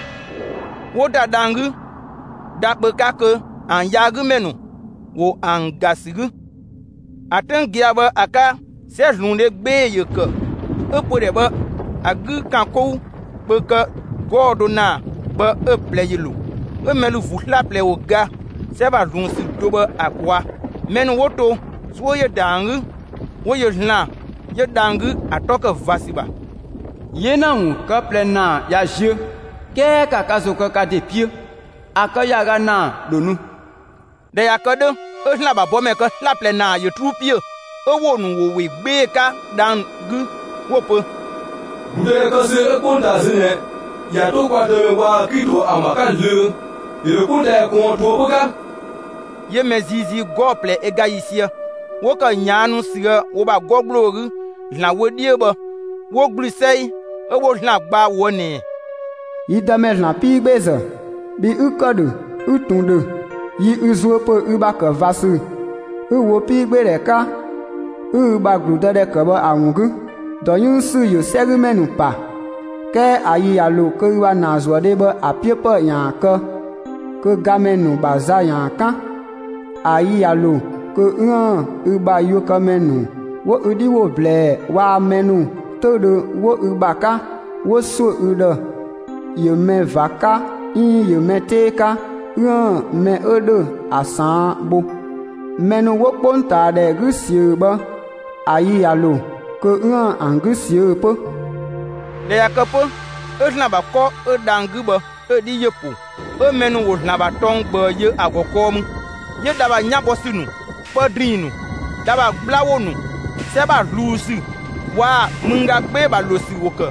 wo da dangu da pe kake an yagu menu wo angasigu atengia ba aka se lunde gbe ye ke epore ba agu kanko beka godona ba eple yilu emelu vutla ple oga se ba run si doba akwa menu woto so ye dangu wo ye na ye dangu atoka vasiba yena un ka ple na ya je ke ka kaso ka de pie aka ya ga na donu de yakode na ba bome ka la ple na ye trupie owo nu wo we gbe ka dangu wopo de ko se ko da zine ya to kwa de wa kito amaka le ye ko da ko to boga ye mezizi gople ega yisia wo ka nyanu siga wo ba gogloru na wodie ba wo glusei wo na gba woni idame na pigbeza bi ukodu utundu yi uzuopo ubaka vasu uwo pigbe reka ba gluda de ke be awungu do yin su yo seri menu pa ke ayi ya lo ke wa na zo de be apie pe yan ke gamenu baza yan kan ayi ya lo ke ba yo ke menu wo udi wo ble wa menu todo wo ubaka wo so ude ye me vaka in ye me teka me ode asan bo menu wo ponta de gusieu ba ayi ya lo ke angusieu po de yakapo na ba ko dangu ba di yepu menu wo na ba tong ba ye agokom ye da ba nyabo sinu podrinu da ba blawonu se ba lusi wa munga gbe ba losi woka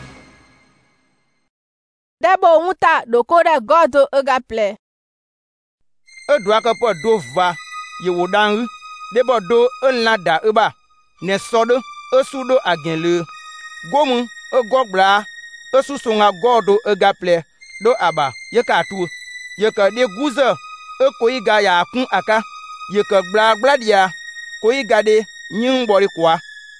debo muta dokoda godo egaple edua ka po do va ye wo dan debo do enlada eba ne sodo esudo agenle gomu egogbla esusunga godo egaple do aba ye ka tu ye ka de guza ekoiga ya kun aka ye ka gbla dia koiga de nyin bori kwa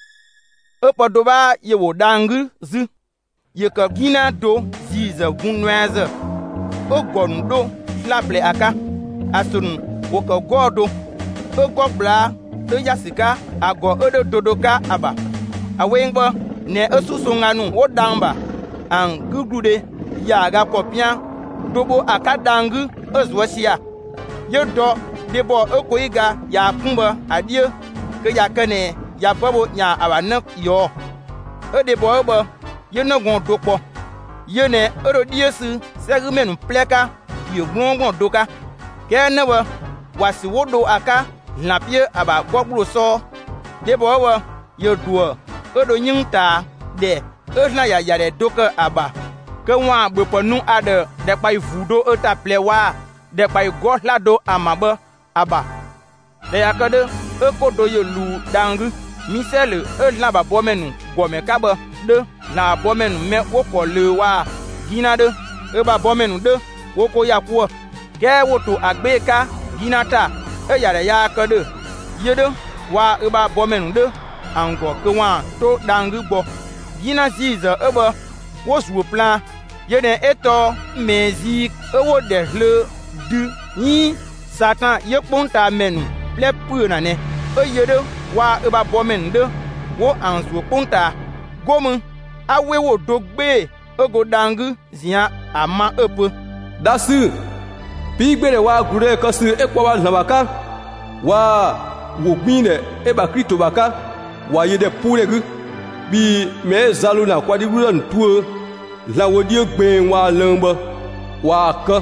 epodoba ye wo dangu zu ye ka gina do ziza gunweze ogon do flaple aka asun wo ka godo egogbla to yasika ago edo dodoka aba awengba ne esusunganu wo damba an gugude ya ga kopia dobo aka dangu ezwosia ye do debo ekoiga ya kumba adie ke ya kane ya babo nya awanak yo edebo obo ye no gon dopo ye ne ero diesu segmenu pleka ye gongon doka ke ne wa wasi wodo aka lapie aba goglo so debo obo ye duo edo nyinta de na ya yare doka aba ke wa beponu ade de pai vudo eta plewa de pai gohlado amaba aba de yakade ekodo ye lu dangu misele na ba bomenu gome kaba de na bomenu me woko le wa gina de ba bomenu de woko yakuo ke woto agbeka ginata yare ya kade yede wa ba bomenu de ango ke wa to dangu bo gina ziza wosu plan yede eto mezi ewo de le du ni satan ye ponta menu ple puna ne yede wa ba bomenu de wo anzu ponta gomu awe wo dogbe ogo dangu zia ama epe dasu bigbere wa gure kosu epo wa nabaka wa wo gbine e ba krito baka wa yede puregu bi me zalu na kwadi gure ntuo la wo die gben wa lamba wa ka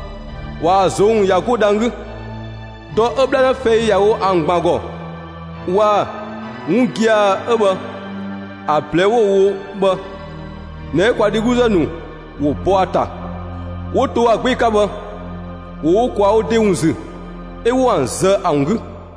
wa zon ya ko dangu do obla fe ya wo angbago wa ngia eba aplewo wo ba ne kwadi gure nu wo boata wo to agbeka ba wo kwa o deunzu ewo anza angu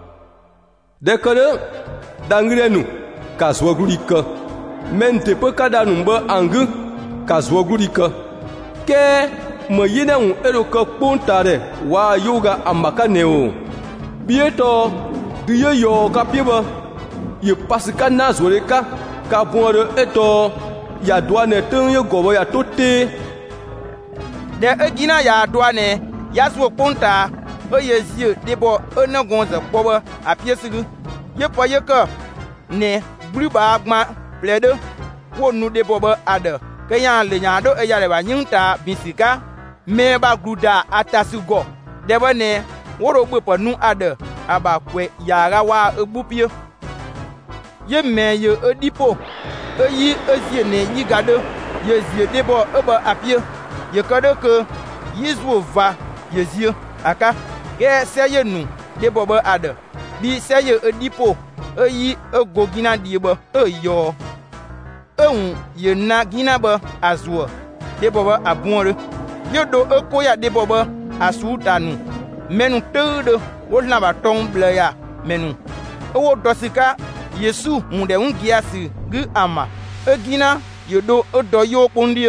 dekade dangrenu kaswagurika mente pe kada numba angu kaswagurika ke mayina un eroka pontare wa yoga ambaka neo bieto diye yo kapiba ye pasika nazoreka ka bonre eto ya douane ten ye gobo ya tote de egina ya douane ya so ponta yezie debo enagonza poba apiesigu ye po ye ka ne bruba agma plede wonu debo ba ada ke ya le nya do eyare ba nyinta bisika me ba gruda atasugo debo ne woro gbe ponu ada aba kwe yara wa egbupie ye me ye edipo eyi ezie ne yigado yezie debo eba apie ye kade ke yizu va yezie aka ge seye nu de bobo ada bi seye edipo eyi egogina dieba eyo ehun ye na gina ba azwo de bobo abunre yodo ekoya de bobo asutanu menu tede wona ba tomble ya menu owo dosika yesu munde ungiasi gu ama egina yodo odo yo pondie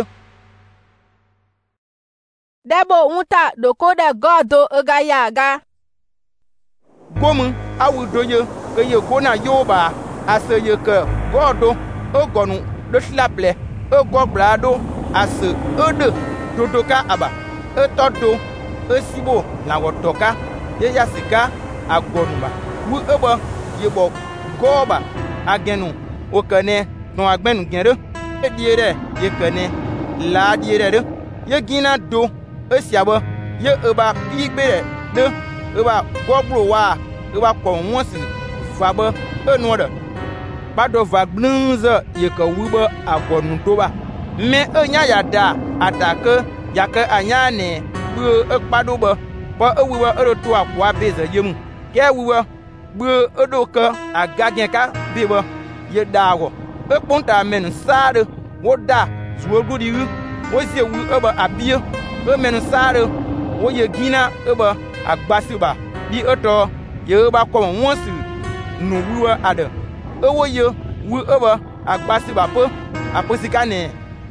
debo muta dokoda godo egayaga gomu awudoye ke ye kona yoba ase ye ke godo e gonu de slaple e goblado ase ede dodoka aba e todo e sibo la wotoka ye yasika agonuba wu ebo ye bo goba agenu o kane no agbenu gere e diere ye kane la diere ye gina do e siabo ye eba pigbe de eba gobro wa eba ko wonsi faba e noda bado va blunza ye ka wuba agonu doba me e nya ya da atake yake anya ne bu e kpado ba ba e wuba e to akwa beza yemu ke wuba bu e do ka agagen ka beba ye dawo e ponta men sare woda zuo gudi wo se wu e ba abie e men sare wo ye gina e ba agbasiba bi e to ye ba ko wonsi no wuwa ada e wo ye wu e ba agbasiba po aposika ne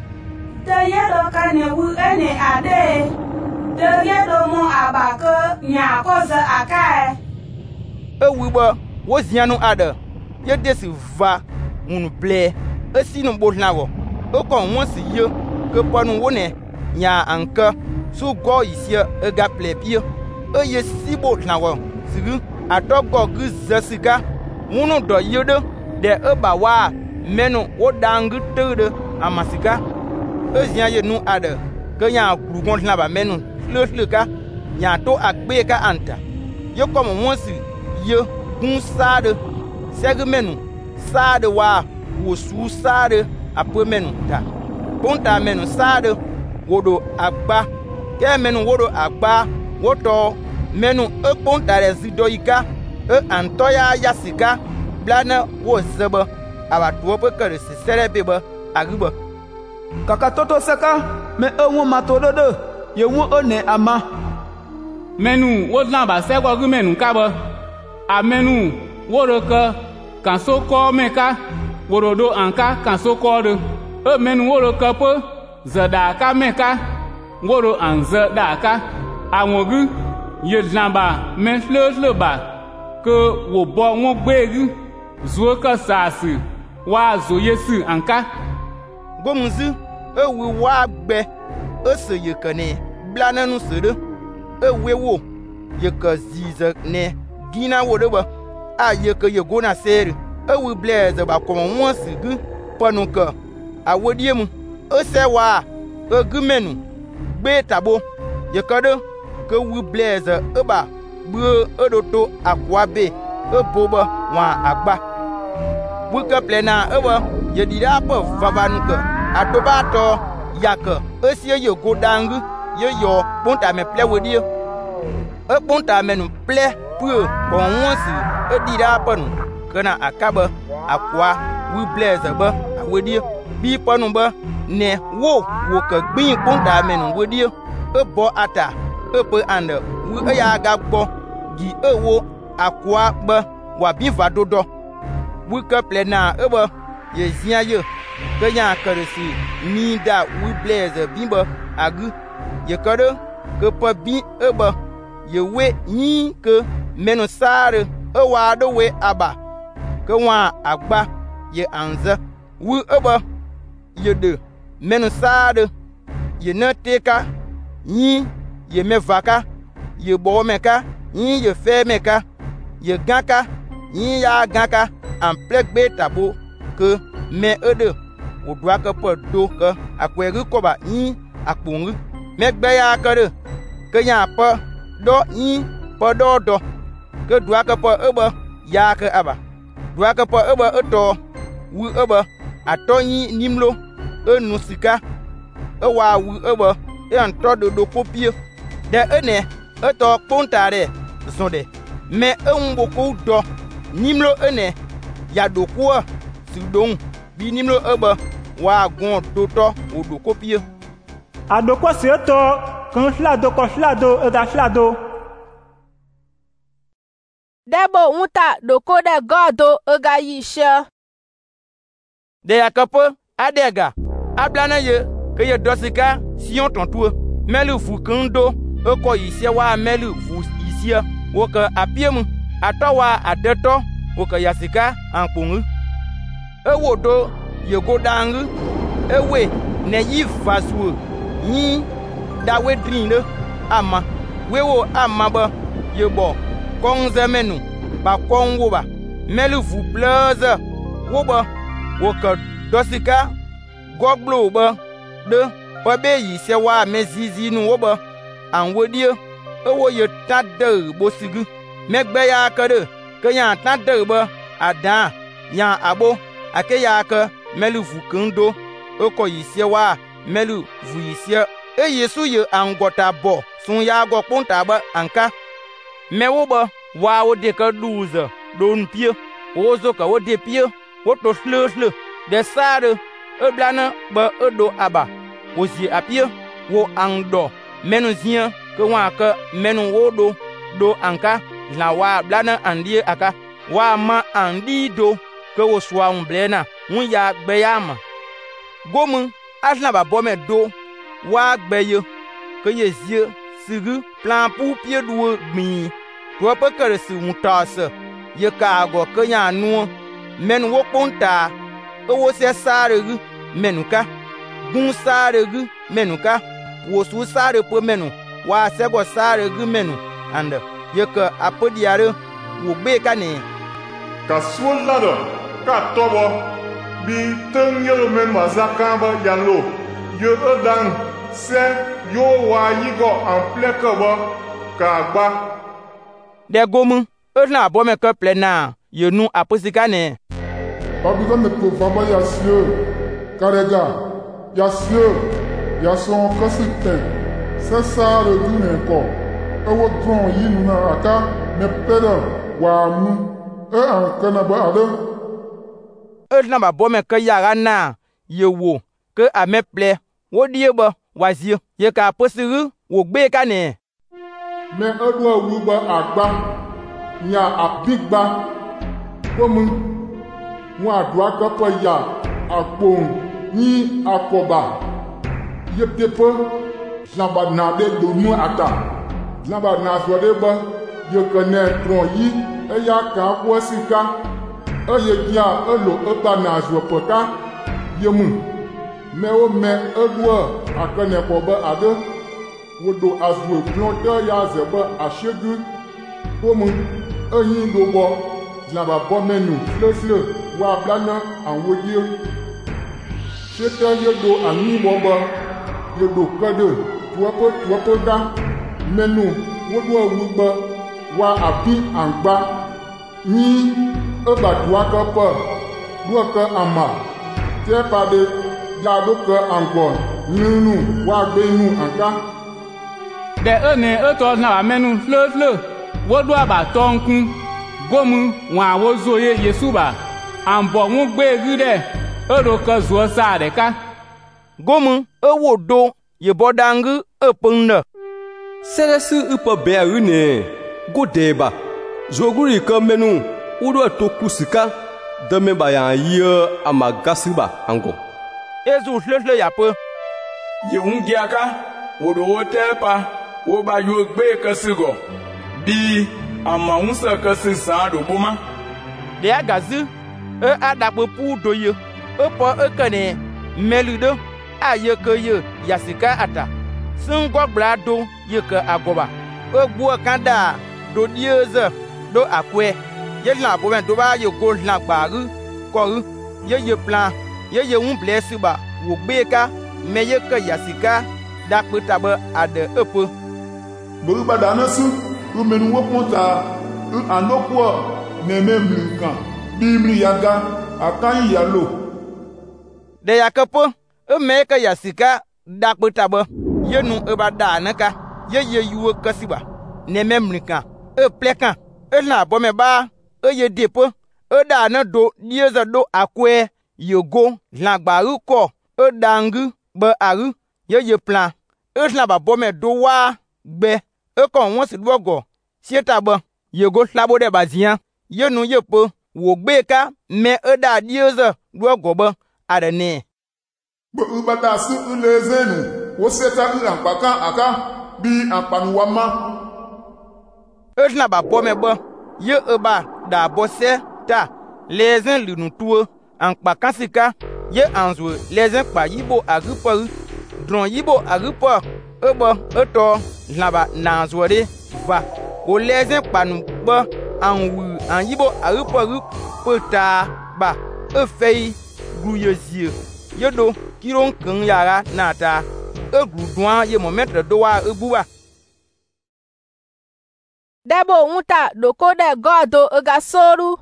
te ye do ka ne wu ene ade te ye do mo abaka nya ko za akae e wu ba wo zianu ada ye desi va mun ble e sinu bolnawo e ko wonsi ye ke ponu wone nya anka su go isia e ga plebie e ye sibo nawo sigu adogo gu zasika munu do yede de e ba wa menu wo dangu tede amasika e zia ye nu ada ke nya grugon na ba menu leka nya to agbe ka anta ye ko mo wonsi ye gun sade segu menu sade wa wo su sade apo menu ta ponta menu sade wodo agba ke menu wodo agba woto menu e ponta rezidoika e antoya yasika blana wo zeba abatuo pe kare sere beba agiba kaka toto saka me ewu matododo ye wu one ama menu wo na ba se gwa gu menu ka ba amenu wo ka kan so ko meka wo do anka kan so ko do e menu wo ka po zada ka meka wo anza da ka awogu ye namba me fle ba ke wo bo won gbegu zuo ka sasi wa zo yesu anka gomzu ewu wa gbe ese yekane blananu sede ewewo yeka ziza ne dina wodoba a yeka yegona sere ewu blaze ba ko won sigu panuka awodiemu ese wa egumenu gbe tabo yekade ke wu blaze eba bu edoto akwabe eboba wa agba wuka plena eba yedira po vabanuka atobato yaka esie ye godangu ye yo ponta me ple wodi e ponta menu ple pu ko wonsi e dira panu kana akaba akwa wi blaze ba awodi bi panu ba ne wo ka gbin ponta menu wodi e bo ata e pe ande wi e ya ga gbo gi e wo akwa ba wa bi vadodo wi ka plena e ba ye zia ye kenya karesi ni da wi blaze bimba agu ye kade ke pa bi eba ye we yin ke menu sare e wa do we aba ke wa agba ye anza wi eba ye de menu sare ye na teka yin ye me vaka ye bo meka yin ye fe meka ye ganka yin ya ganka en plegbe tabo ke me ede o doa ke po do ke akweri ko ba yin akpungu megbe ya kare ke nya pa do yin pa do ke doa ke po eba ya ke aba doa ke po eba eto wu eba ato yin nimlo enu sika e wa wu eba e anto do popie de ene eto pontare zonde me enwo ko do nimlo ene ya do ko sidon bi nimlo eba wa gon doto odo kopie adoko seto kan flado eda flado debo unta doko de godo ega yisha de akapo adega ablana ye ke ye dosika sion tontua melu fukando eko yise wa melu fu isia woka apiemu atawa adeto woka yasika anpungu wo do ye go dangu we ne yi vasu ni da we drin le ama we wo ama ba ye bo kong zemenu ba kong wo ba melu vu blaze wo ba wo ka dosika goglo ba de ba be yi se wa mezizi nu wo ba an wo die wo ye ta de bo sigu megbe ya ka de ke ya ta de ba adan ya abo ake ya ka melu vu kendo ko yi se wa melu vu yi se Yesu ye angota bo sun ya go ponta ba anka me wo ba wa wo de ka 12 don pie o zo ka wo de pie wo to sle de sare blana ba do aba wo si apie wo angdo menu zia ke wa ka menu wo do anka la wa blana andie aka wa ma andi do ke wo swa un blena un ya gbe ya ma gomu asna ba bo me do wa gbeye ke yezie sigu plan pou pied do mi to pe ke se muntase ye ka go ke nya nu men wo ponta wo se sare menuka gun sare menuka wo su sare po menu wa se go sare menu and ye ke apodiare wo gbe ka ni ka suol la do ka tobo bi teng yo men mazaka ba yanlo yo dan se yo wa yigo en pleke ba ka gba de gomu na bo me ke plena ye nu aposika ne Babiga me ko fama ya sio karega ya sio ya son kasite se sa le dune ko wo tron yinu na aka me peda wa mu an kana ba ade na ba bo me ke ya na ye wo ke a me ple wo die ba wazi ye ka posiru wo gbe ka ne me odwa wu ba agba nya apigba ko mu mu adua ka pa ya akpon ni akoba ye tepo lamba na de do nu ata lamba na so de ba ye kone tron yi e ya ka wo sika e ye ya e lo e ba na zo pota ye mu me o me edwa akane ko ba ade wodo azu plonte ya ze ba ashegu ko mu eyin do bo lamba bo menu fle wa blana an wodie chete ye do ani bo ba ye do kade tuopo da menu wodo awugba wa abi angba ni e ba dua ka pa do ka ama te pa de la do ka ango nunu wa gbe nu anka de ene to na menu fle wodo aba tonkun gomu wa wo zoye Yesuba ambo mu gbe gide ero ka zo sa de ka gomu wo do ye bodangu punna seresu upa be ne godeba zoguri ka menu udo to kusika de me ba ya ye amagasiba ango ezu hlele ya pe ye ungiaka wodo wotepa wo ba yo gbe ka sigo bi ama unsa ka sa do boma de agazu adapo pu do ye po kane meludo aye ke ye yasika ata sun gobla do ye ke agoba gbu kanda do dieze do akwe ye la bo do ba ye go la gbaru ko ye plan ye un blessu ba wo gbe ka me ye ke yasika da peta ba ade epo bo ba dana su u menu wo ponta u anokwo me memlukan bimri yaga akan yalo de yakapo me ka yasika da peta ba ye nu e ba da naka ye yuwe kasiba ne memlukan plekan na bo me ba ye depo da na do dieza do akwe yogo lagbaru ko dangu ba aru ye plan na ba bo me do wa gbe ko won si dogo sieta ba yogo labo de bazia ye nu ye po wo gbe ka me da dieza dogo ba adane bo ubata su ulezenu wo seta mpaka aka bi apanuwama na ba bo me ba ye ba da bo se ta lezen lunu tuo an kpa kasika ye an zo lezen kpa yibo agripa dron yibo agripa ebo eto laba na zo de va o lezen kpa nu ba an wu an yibo agripa peta ba e fei gru yezie yedo kiron kan yara nata e gru doan ye moment do wa ebuwa debo unta doko de godo ega soru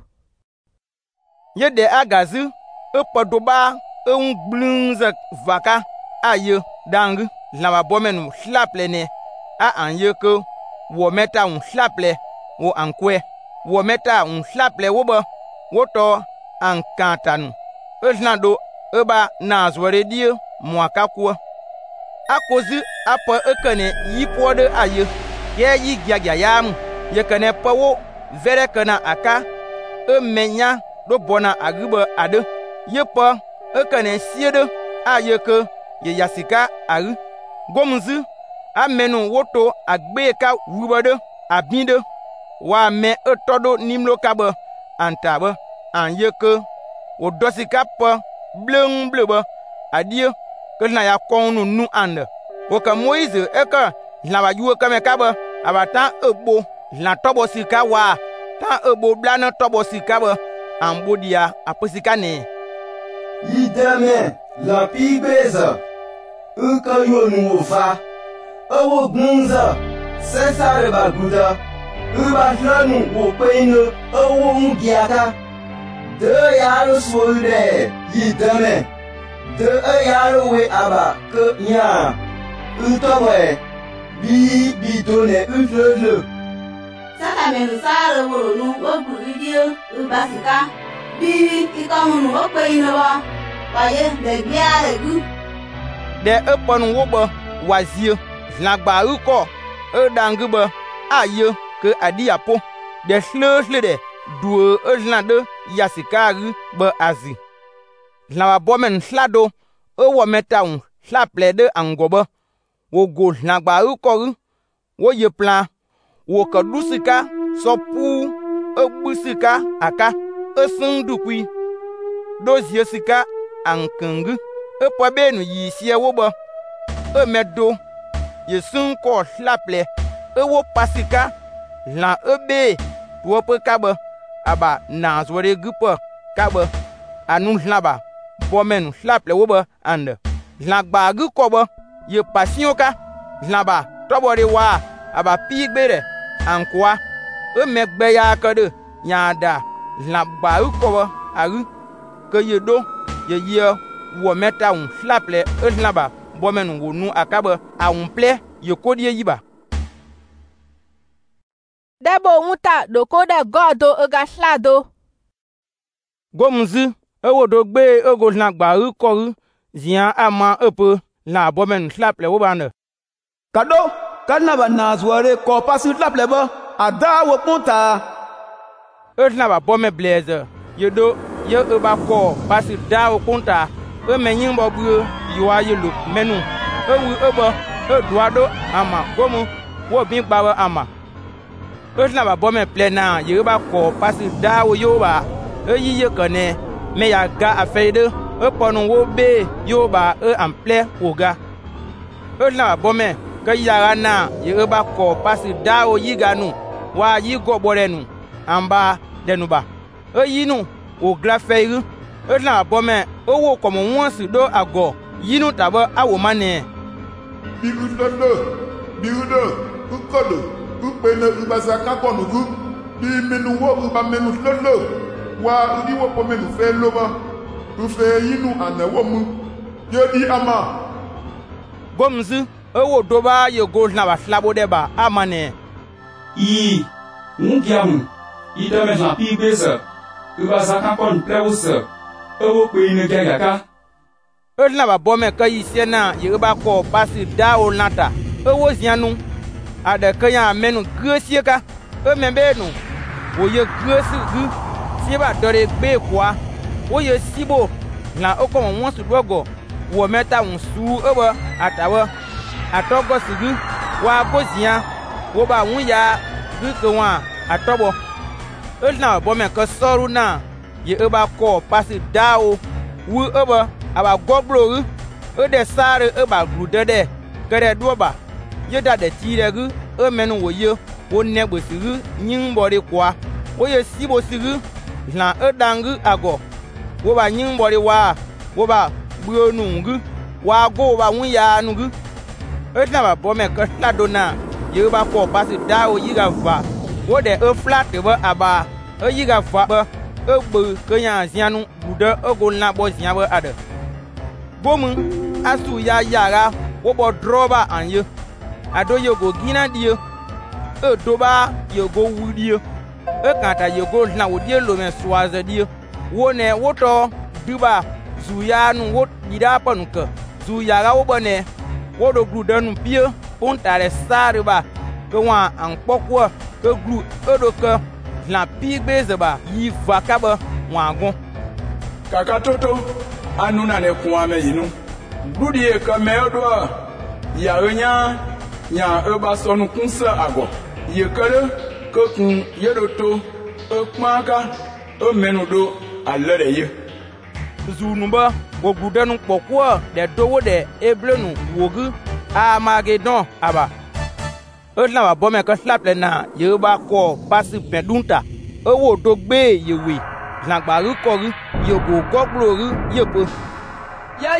ye de agazu e podoba e un blunza vaka aye dang laba bomenu slaple ne a an ye ko wo meta un slaple wo ankwe wo meta un slaple wo ba wo to an kantanu eznado eba na zware die mwaka kwa akozi apa ekene yipode aye ye yi gyagya yam ye kene pawo vere kana aka emenya do bona agiba ade ye pa ekene siede aye ke ye yasika aru gomzu amenu woto agbeka wubode abinde wa me etodo nimlo kaba antaba an ye ke o dosika pa bleng bleba adie ke na ya konu nu ande o ka Moise eka la ba yu ka me kaba abata ebo la tobo sika wa ta ebo blana tobo sika ba ambodia aposika ne ideme la pibeza uka yonu ofa owo gunza sensare baguda uba flanu wo peino owo ngiaka de yaro swolde ideme de yaro we aba ke nya utowe bi done uflele saka menu sare woro nu ogu idio ubasika bi ikamunu opeino wa ye de biare gu de eponu wo ba wazie lagba uko edangba aye ke adiapo de slele de duo ezlande yasikaru ba azi la bomen slado e wo metaun slaple de angoba wo go lagba uko wo ye plan wo ka dusika sopu e busika aka esundukui dozie sika ankangu e pobenu yisie wo ba e medo ye sun ko slaple e wo pasika la ebe wo pe kaba aba na zwore gupa kaba anu laba bomen slaple wo ba and lagba gu ko ba ye pasioka laba tobore wa aba pigbere ankwa e megbe ya kade nyada lagba ko ba aru ke ye do ye wo meta un slaple e laba bomen wo nu akaba a un ple ye kodie yiba debo unta doko de godo ega slado gomzu ewodo gbe ego lagba ko zian ama epe la bomen slaple wo bande kado kana ba nazware ko pasi slaple ba ada wo punta na ba bome blaze yedo ye eba ko pasi da wo punta e menyin bo bu yo aye lu menu ewu eba eduado ama gomu wo bin gba ama na ba bome plena ye ba ko pasi da wo yo ba eyi ye kane me ya ga afeide e ponu wo be yo ba e ample oga na ba bome ka yara na ye ba ko pasi da wo yiganu wa yi go borenu amba denuba yinu o glafeire na bome owo komo won si do ago yinu tabo awo mane biudo ukodo upene ubasaka konugu bi menu wo uba menu lolo wa udi wo pomenu fe loba ufe yinu anawo mu yodi ama gomzu owo doba ye go na ba slabo deba amane ngiamu idame na pibeza ubasaka kon pleusa owo pe ine gagaka na ba bome ka yise na ye ba ko pasi dawo nata owo zianu ada kanya menu gresieka e membenu wo ye gresi gu siba dore gbe kwa wo ye sibo na okomo won su dogo wo meta un su obo atawo atogo sigu wa gozia wo ba wun ya gu ko wa atobo na bome ka soru na ye eba ko pasi dao wu eba aba goblo de sare eba glude de kere doba ye da de tire gu menu wo ye wo ne bo sigu nyin bori kwa wo ye sibo sigu la dangu ago wo ba nyin bori wa wo ba buo nungu wa go ba wun ya nungu na ba bo me ka la dona ye ba ko pasi dao yiga va wo de flat ba aba yiga va ba bu ke nya zianu bude go na bo zia ba ade bomu asu ya yara wo bo droba anye ado ye go gina die doba ye go wudie kanta ye go na wo die lo me swaze die wo ne wo to duba zuyanu wo dida panuka zuyara wo bone wo do gludanu pie on tare sarba ke wa an pokwo ke glu odoka la pigbe ba yi vakaba wagon kaka toto anuna ne kuame yinu dudie ka meodo ya nya eba sonu kunsa ago ye kale ko kun yedoto okmaka o menudo alere ye zunumba wo gludanu pokwo de dowo de eblenu wogu Amagedon aba na ba bo me ka slap le na ye ba ko pasi pedunta wo do gbe yewe la gba ru ko ru ye go goglo ru ye po ya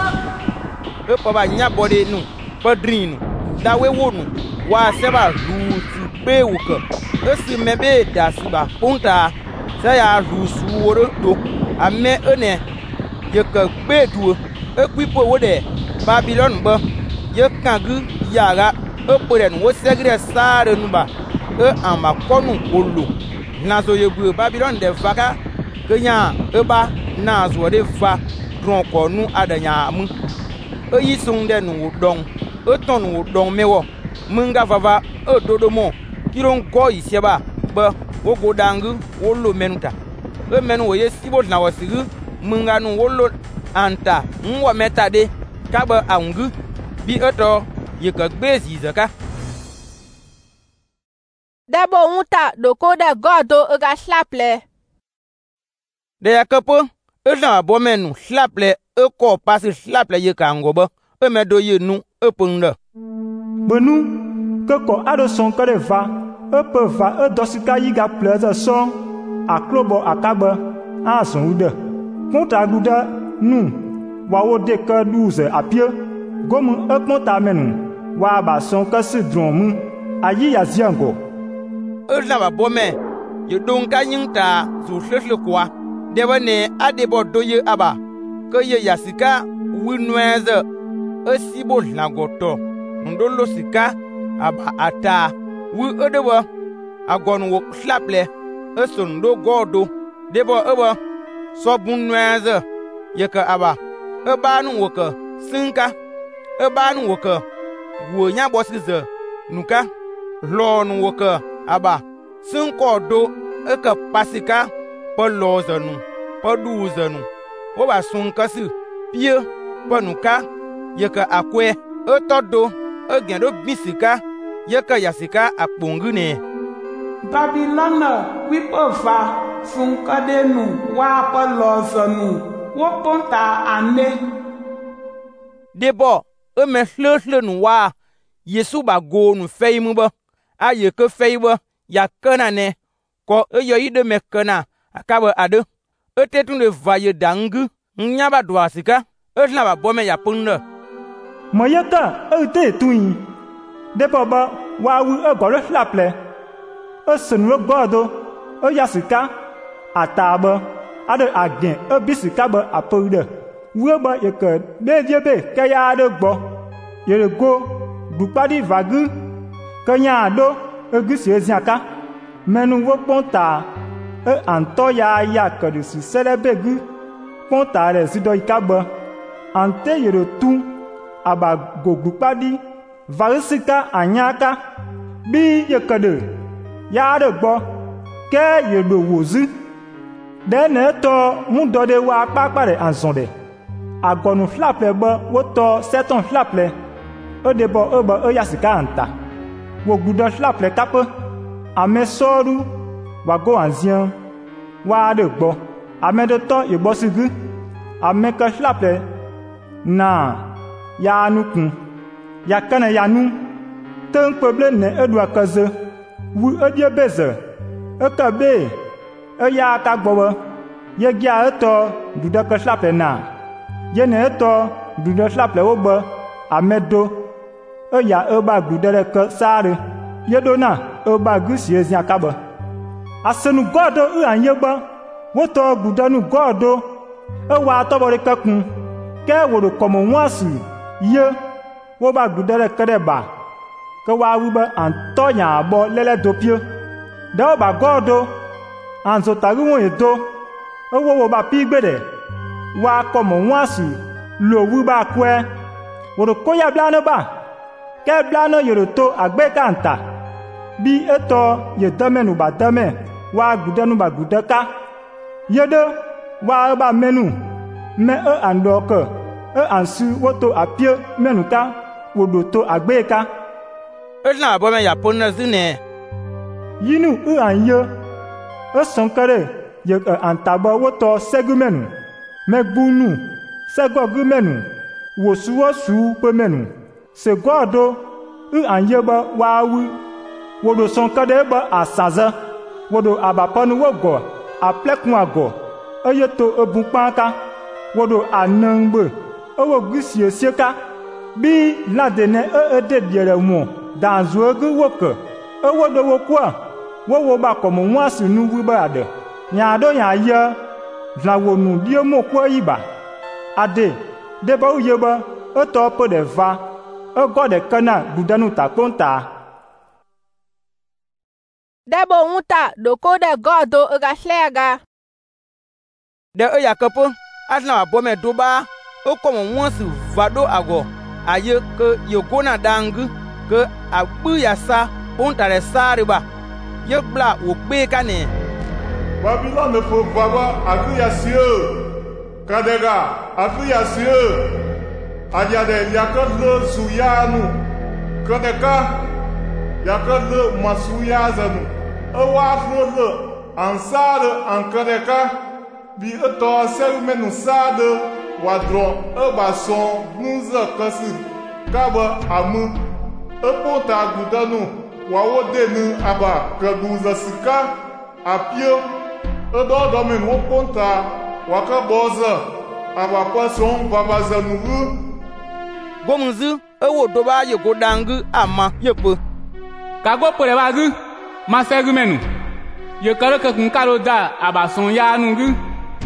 yo pa ba nya bode nu padrinu da we wonu wa se ba ru tu pe wo ko si me be da si ba punta se ya ru su wo do ame ene ye ka gbe du ekwipo wo de Babylon ba ye kangu yara oporen wo segre sare nuba amakonu olu nazo yebu Babylon de vaga kenya eba nazo de va dronko nu adanya mu yisun de nu dong ton nu dong mewo munga vava dodomo kiron go isieba ba wo godangu wo lo menuta menu wo yesibo na wasigu munga nu wo lo anta nwa metade kaba angu bi ye ka gbezi zaka dabo unta doko de godo ga slaple de yakopo na bo menu slaple ko pasi slaple ye ka ngobo medo ye nu punde benu ke ko ado son ka de va pe va dosika yiga plaza son aklobo akaba a son ude konta guda nu wawo de ka 12 apie gomu ekpota menu wa ba son ka si dromu ayi ya ziango na ba bo me ye don ka yinta zu hlehle kwa de bane ade bo doye aba ke ye yasika winweze esibo lagoto ndolo sika aba ata wi odewa agonu wo slaple esondo godo debo eba sobunweze yeka aba ebanu woka sinka ebanu woka wonya bosize nuka lonu woka aba sinko do eka pasika polozanu poduzanu wo ba sunka si pie ponuka yeka akwe etodo egendo bisika yeka yasika akpongune Babylone wipofa funkadenu wa polozanu wo ponta ane debo me hlehlenu wa Yesu ba go nu feimu ba aye ke feiba ya kana ne ko eyo ide me kana akaba ade etetun de vaye dangu nya ba do asika etla ba bome ya punna moyeta ete tuin debo ba wa wu egoro flaple esenu godo yasika ataba ade agen ebisika ba apode wo ba yeke dediebe kaya de gbo yere go dupadi vagu kanya do egusi eziaka menu wo ponta anto ya kadu si selebegu ponta re sido ikagbo ante yere tu aba gogupadi varisika anyaka bi yekede ya de gbo ke yedo wozu de ne to mudode wa papare anzonde agonu flaple bo wo to seton flaple odebo obo yasika anta wo gudo flaple kape amesoru wa go anzian wa de gbo ame ɖe tɔ ye gbɔ si gư ame ke xlaple na ya nu kun ya kene ya nu teŋ kpeble ne eɖua ke ze wu ebie be ze eke be eya ka gbɔ be ye gia etɔ ɖuɖe ke xlaple na ye ne etɔ ɖuɖe xlaple wo be ame do eya eba gbuɖe ɖe ke saare ye ɖo na eba gư si ezia ka be asenu gɔdo anye be wotɔ gbuɖe nu gɔdo ewa tɔbɔ ɖeke kun ke wòɖo kɔme ŋuasu ye woba gbuɖe ɖe ke ɖe ba ke woawu be antɔ nya abɔ lele do pie ɖewo ba gɔdo anzo tagu ŋu do ewo wo ba pi gbe ɖe wa kɔme ŋuasu lo wu ba kɔe wòɖo koya blane ba ke blane yeɖo to agbe ka anta bi etɔ ye deme nu ba deme wa gbuɖe nu ba gbuɖe ka ye ɖe wa eba menu me andɔ ke ansu woto apie menu ka wòɖo to agbe ka elã abɔme ya po ne zi ne yinu anye esɔŋ ke ɖe ye antabe wotɔ segu menu megbunu segɔgu menu wòsu wosu ƒe menu se gɔdo anye be woawu wòɖo sɔŋ ke ɖe ebe asaze wòɖo abapɔnu wogɔ aplekun agɔ eye to ebu kpaka wòɖo anengbe ewo gư sie ka bi ladene ede diere mo danzu egu woke ewo ɖe wo kua wowo ba kɔme ŋuasu nu wu be aɖe nya ɖo nya ye vlawonu die mo kua yi ba ade de be ye be etɔ ƒe ɖe va egɔ ɖeke na gbuɖenu takponta debo ŋuta ɖoko ɖe gɔdo egaxlẽa ga ɖe eya keƒe alã abɔme do ba ekɔme ŋuasu va ɖo agɔ aye ke yegona ɖaŋgu ke agbe ya sa ponta ɖe saare ba ye gbla wòkpe ka nɛ Babilɔn ƒe vava afi ya sie kadega afi ya sie adiaɖe yake le zu ya nu ke ɖeka yake le masu ya zenu ewa afro le ansa ɖe anke ɖeka bi etɔ segmenu sa ɖe wòadrɔ eba sɔŋ ŋuze kesi kabe ame eƒota gbuɖenu wòawo de nu aba keguze sika apie eɖɔ ɖɔmenu woƒota wòake bɔze aba ƒe sɔŋ vavaze nu wu gomuzi ewo do ba yego ɖaŋgu ama yeƒe kagbɔ ƒe ɖe ba gư masegu menu ye ke ɖe kekun ka ɖo da aba sɔŋ ya nu gư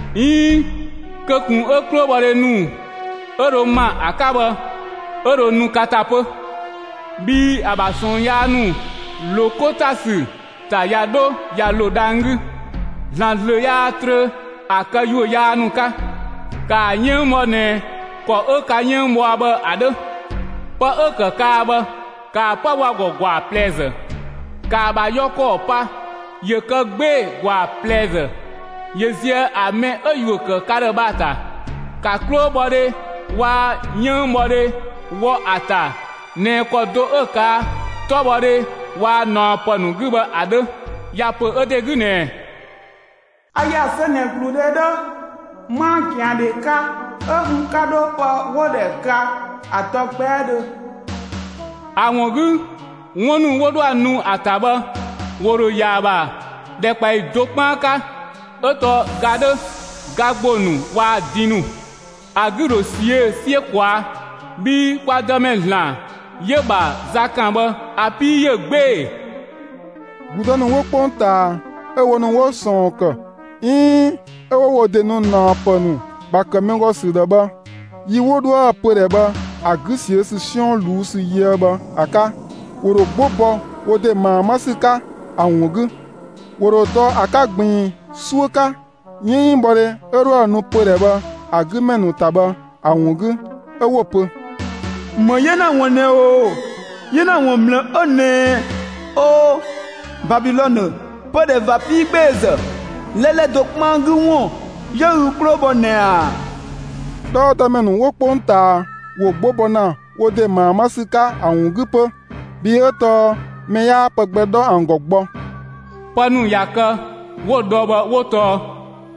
kekun eklo bɔ ɖe nu eɖo ma akabe eɖo nu kataƒe bi abasɔŋ ya nu lokotasi ta ya ɖo ya lo ɖaŋgu zãle ya tre ake yo ya nu ka nye mɔ ne kɔ eka nye mɔa be aɖe ƒe eke ka be ka ƒe wa gɔgɔa pleze ka ba yɔ kɔ pa ye ke gbe gɔa pleze yezie ame eyo ke ka ɖe ba ta kaklo bɔ ɖe wa nye mɔ ɖe wɔ ata ne kɔ do eka tɔbɔ ɖe wa nɔ ƒe nugu be aɖe ya ƒe ede gu ne aya sene glu ɖe ɖe ma kia ɖeka eŋu ka ɖo ƒe wo ɖeka atɔgbe ɖe awɔgu ŋɔnu woɖo anu ata be woɖo yaba ɖekpa do kpaka etɔ gaɖe gagbonu wa dinu agiro sie kwa bi kwa deme hla ye ba zakan be api ye gbe gbuɖenu wo kpɔnta ewo nu wo sɔŋ ke ewo wo de nu na penu ba keme ngɔ si ɖe be yi wo ɖo aƒe ɖe be agri si esi siɔ lu si yie be aka woɖo gbobɔ wo de mama si ka awɔgu woɖo tɔ aka gbi sue ka nyi bɔ ɖe eɖo anu ƒe ɖe be agri menu ta be awɔgu ewo ƒe me yena wɔne o yena wɔmle ene o Babilɔn ƒe ɖe va pi gbeze lele dokpangu wɔn yewu klo bɔ nea ɖɔ demenu wo kpɔnta wo gbobɔ na wo de mama si ka awɔgu ƒe bi etɔ me ya ƒe gbe ɖɔ angɔgbɔ ƒenu yake wo ɖɔ be wotɔ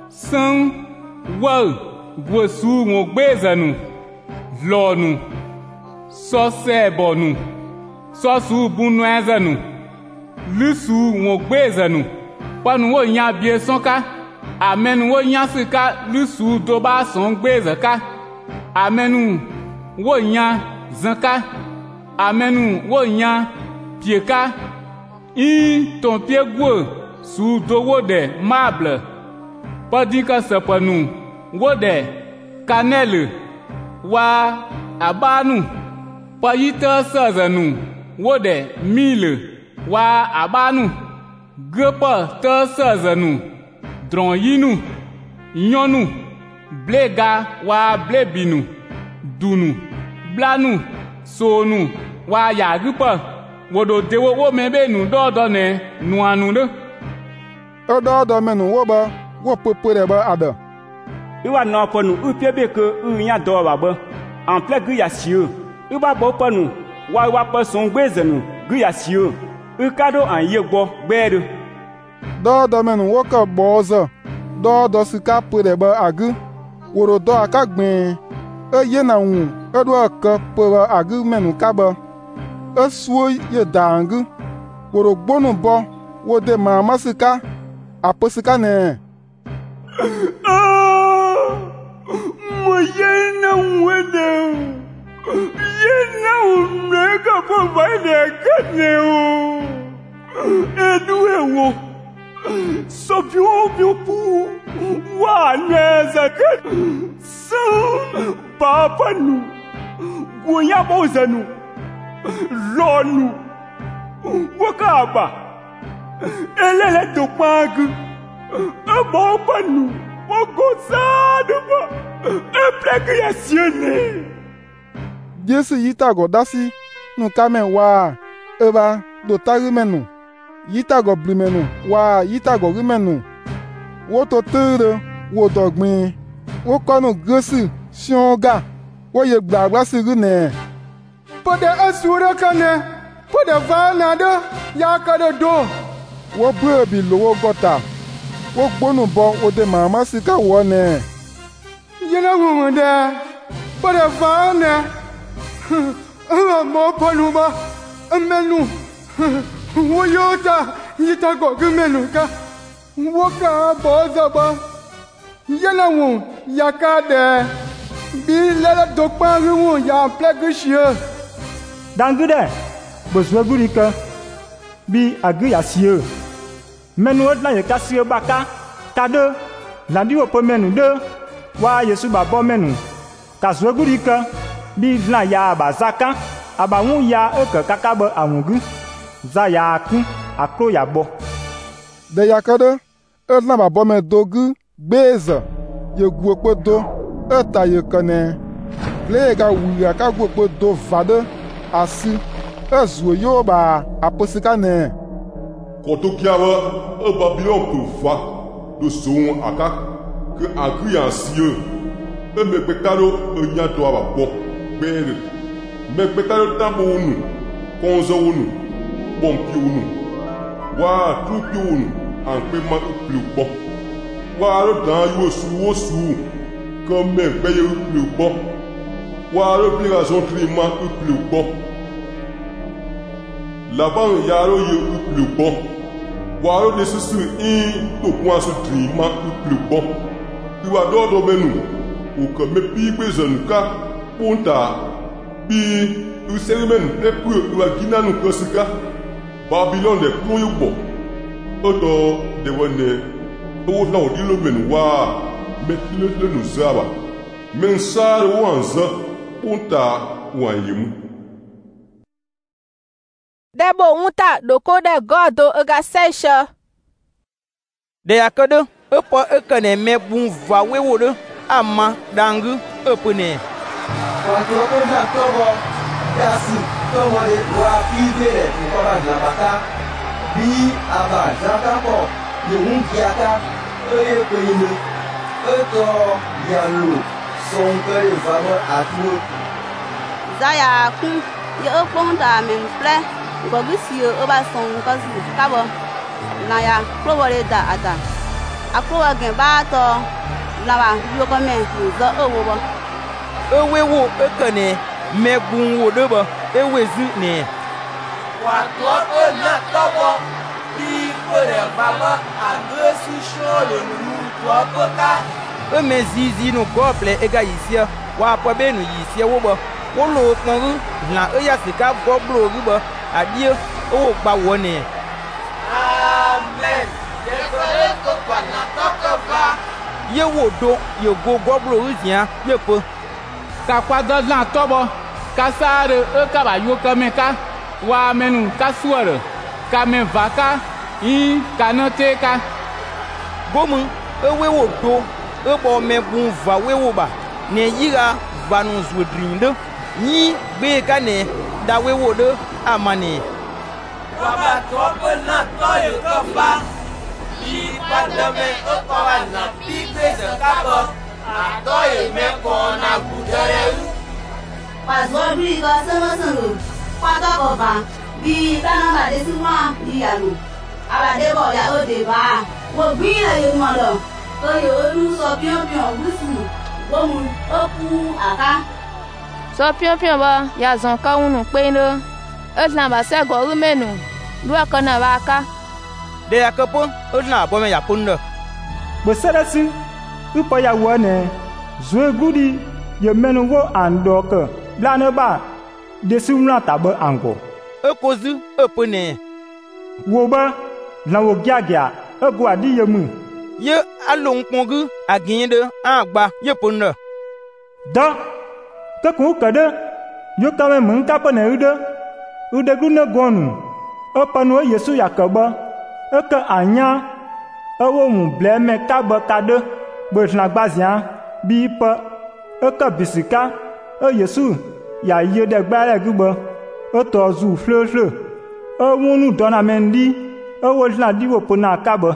sân wơ gùa su ngô gbê giờ nụ lò nụ so xe bò nụ so su bu noe giờ nụ lư su ngô gbê giờ nụ pa nụ wo nya bie son ka amen wo nya si ka lư su do ba son gbê giờ ka amen wo nya zan ka amen wo nya pie ka i ton pie guo su do wo de marble pa di ka se pa nu wo de cannelle wa abanu pa yita sa za nu wo de mille wa abanu gepa ta sa za nu dron yinu nyonu blega wa blebinu dunu blanu sonu wa yagupa wodo dewo wo mebe nu dodo ne nuanu de odo menu wo ba wo popore ba ada iwa no ponu upie be ke nya do ba ba en plein gu ya sieu iba bo ponu wa pa son gbezenu gu ya sieu ikado an yegbo gberu dodo menu wo ka bozo dodo sika pore ba agu woro do aka gbin eye na wu edo ka pore agu menu ka ba esuo ye dangu woro gbonu bo wo de mama sika aposika ne mo yena wede yena mega po vai de kaneo edu ewo so bio pu wa neza ka so papa nu goya bozanu lonu wakaba elele to pagu abo panu wogosadu ba epleke ya siene Jesu yita go dasi nu kame wa eba do tari menu yita go bli menu wa yita go ri menu wo to tere wo dogbin wo konu gosi sionga wo ye gbagba si ri ne pode asura kane pode vana de ya kade do wo brebi lowo gota wo gbonu bo wo de mama sika wo ne yena wo de pode vana mo panuba menu wo yota yita go menu ka wo ka boza ba yena wo ya kade bi lele dokpa wo ya plege chien dangude bozwe gurika bi agu ya sieu menu odla ye kasio baka kado landi wo po menu de wa yesu ba bo menu kaswe gurika bi vla ya bazaka aba wu ya eke kaka ba awungu za ya ku akro ya bo de yakade edla ba bo me dogu gbeza ye guopo do eta ye kane le ga wuya ka guopo do vade asi ezuo yo ba aposika ne kotokiawa e Babylon ko va do son aka ke agri ancieux e mekpekalo e nyato aba bo gbere mekpekalo tambo unu konzo unu bompi unu wa trupi unu anpe ma uplu bo wa ro dan yo su comme gbeye uplu bo wa ro obligations trima uplu bo laban yaro ye uplu bo wa ro de susu in to kwa su trima uplu bo iwa dodo menu o ko me pi gbe zanuka punta bi userimen e pu iwa ginanu kosika Babylon de kun yubo oto de wone o na odilo menu wa metlele no zaba mensar wanza punta wanyimu debo unta doko de godo ega seisha de yakodo epo ekene me bun va wewodo ama dangu epune Quando eu já tomo yasi tomo de wa pibere ko ba na bata bi aba jaka ko ni unkiaka e ko inu eto yanu son kare vama atu zaya kun ye opon da men ple ko bisi o ba son ko si kabo na ya probole da ada akrowa gen ba to la ba yo ko me zo owo bo ewe wo ekene megun wo de bo ewe zu ne wa to e na to bo bi ko le baba agresu sho le nu to ko ka e me zizi no goble ega yisia wa po be no yisia wo bo wo lo pon ru la e ya sika goblo ru bo adie o gba wo ne amen de ko kwa na to ko ba ye wo do ye go goblo ru jian ye po ka kwa do la to bo ka sare e ka ba yo ka me ka wa menu ka suore ka me va ka i ka no te ka gomu ewe wo do e bo me bun va we wo ba ne yira va no zodrinde ni gbe ka ne da we wo de amane wa ba to pe na to ye ko ba i pa de me o ko wa na bi gbe se ka bo a to ye me ko na gu de pa zo bi ga se mo se lu pa to ko ba bi ta na ba de su ma di ya lu ala de bo ya o de ba wo bi la ye mo lo ko yo lu so pion pion wusu wo mu o ku aka so pion pion ba ya zon ka unu pe no e tla ba se go ru menu lu ka na ba ka de akapo e tla bo me ya punda bo serasi u po ya wo ne zwe gudi ye menu wo andok bla ne ba de su na ta ba ango e kozu e pone wo ba la wo gya e go adi ye mu ye along pongu aginde agba ye punda da ka ku ka de yo ka me mun ka pa ne ude gu ne gonu e pa no yesu ya ka ba e ka anya e wo mu ble me ka ba ka de bo tla gbazia bi pa e ka bisika e yesu ya ye de gba le gu ba e to zu fle e wonu dona mendi e wo tla di wo pona ka ba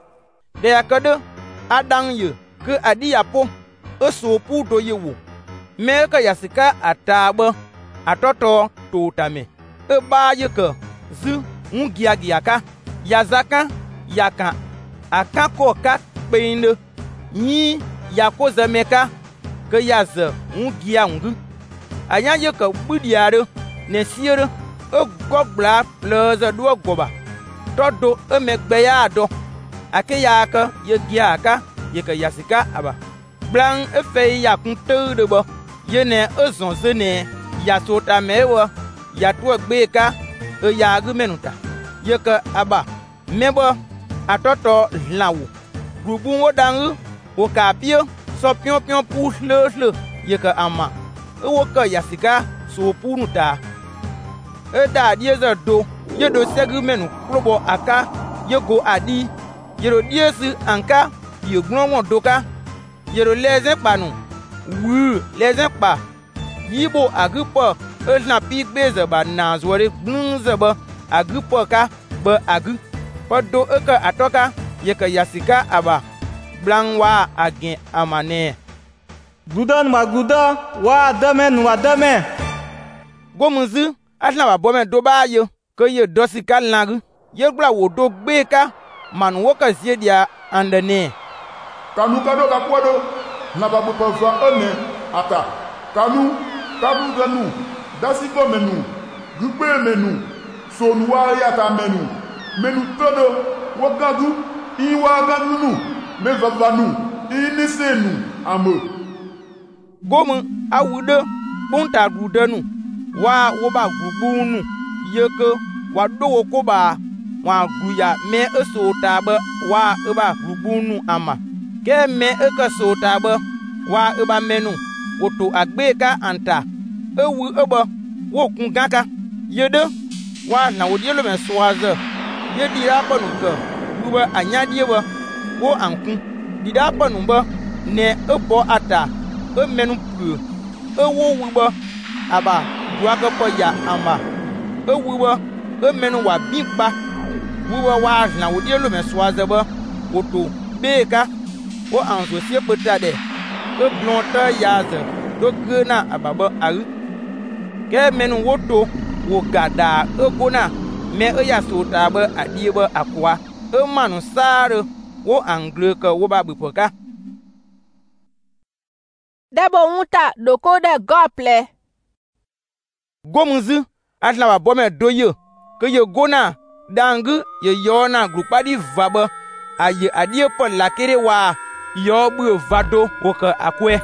de akade adang ye ke adi apo e so pu do ye wo me ka yasika ataba atoto to tame e ba ye ke zu ngia ka yazaka yaka akako ka peinde ni yako zameka ke yaze ngia ngu anya ye ke budiare ne siere e gobla pleze do goba todo e megbe ya do ake ya ka ye gia ka ye ka yasika aba blang e fe ya kun te de bo ye ne e zon ze ne ya to ta mewa ya to gbe ka e ya gu menuta ye ka aba mebo atoto lawo rubu wo dang wo ka pio so pion pion pu le ye ka ama e wo ka yasika so pu nuta e da die ze do ye do segu menu probo aka ye go adi yero diesu anka ye gronwon doka yero lezen panu wu lezen pa yibo agupo elna pigbeze ba nazwore gnunze ba agupo ka ba agu podo eka atoka yeka yasika aba blangwa agen amane gudan ma guda wa damen gomunzu asna ba bomen do ba yo ke ye dosika langu ye gba wo do gbe ka man woka ziedia andene kanu kado ka kwado na babu pava ene ata kanu danu dasiko menu gugbe menu sonuwa yata menu todo wagagu iwa ganu me vavanu inisenu amo gomu awude punta gudenu wa woba gubunu yeke wa do ko ba wa guya me esota ba wa eba rubunu ama ke me ekesota ba wa eba menu woto agbeka anta ewu eba wo kun gaka yede wa na wodielo me swaze yedi ra panu ka buba anyadie ba wo ankun dida panu ba ne ebo ata e menu pu ewo wu ba aba duwa ka po ya ama ewu ba e menu wa bimpa wuwa wa na wodielo me swaze ba woto beka wo anzo sie peta de e blonta yaze do gena ababa aru ke menu woto wo gada e gona me e ya sota ba adie ba akwa e manu sare wo angle ke wo ba bupoka debo unta doko de gople gomunzu atla ba bome doye ke ye gona dangu ye yona grupadi vaba aye adie po lakere wa yo bu vado wo ke akwe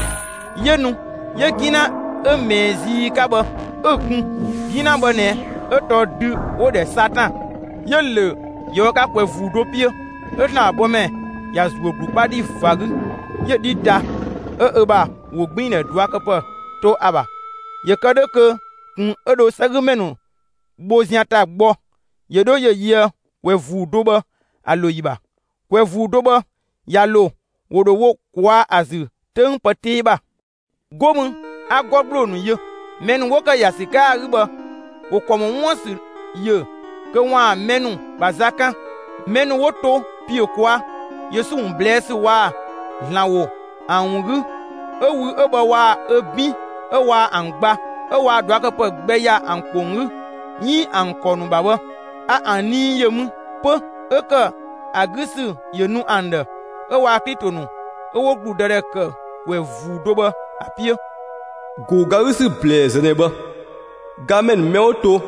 yenu ye gina emezi kaba ekun gina bone eto du wo de satan ye le yo ka kwe vudo pie etla bome ya zuo grupadi vagu ye dida eba wo gbin ne dua kapa to aba ye kade ke kun edo segmenu boziata gbo ye do ye ye we vudo ba aloyiba we vudo ba yalo wodo wo kwa azu ten patiba gomu agoblo nu ye men wo ka yasika riba wo komo wonsu ye ke wa menu bazaka menu woto pie kwa yesu bless wa lawo anwu ewu eba wa ebi ewa angba ewa doakepe gbeya ankongu yi ankonu baba a ani yemu po eke agisi yenu ande ewa pitonu ewo gludereke we vudoba apie gogagisi blaze neba gamen meoto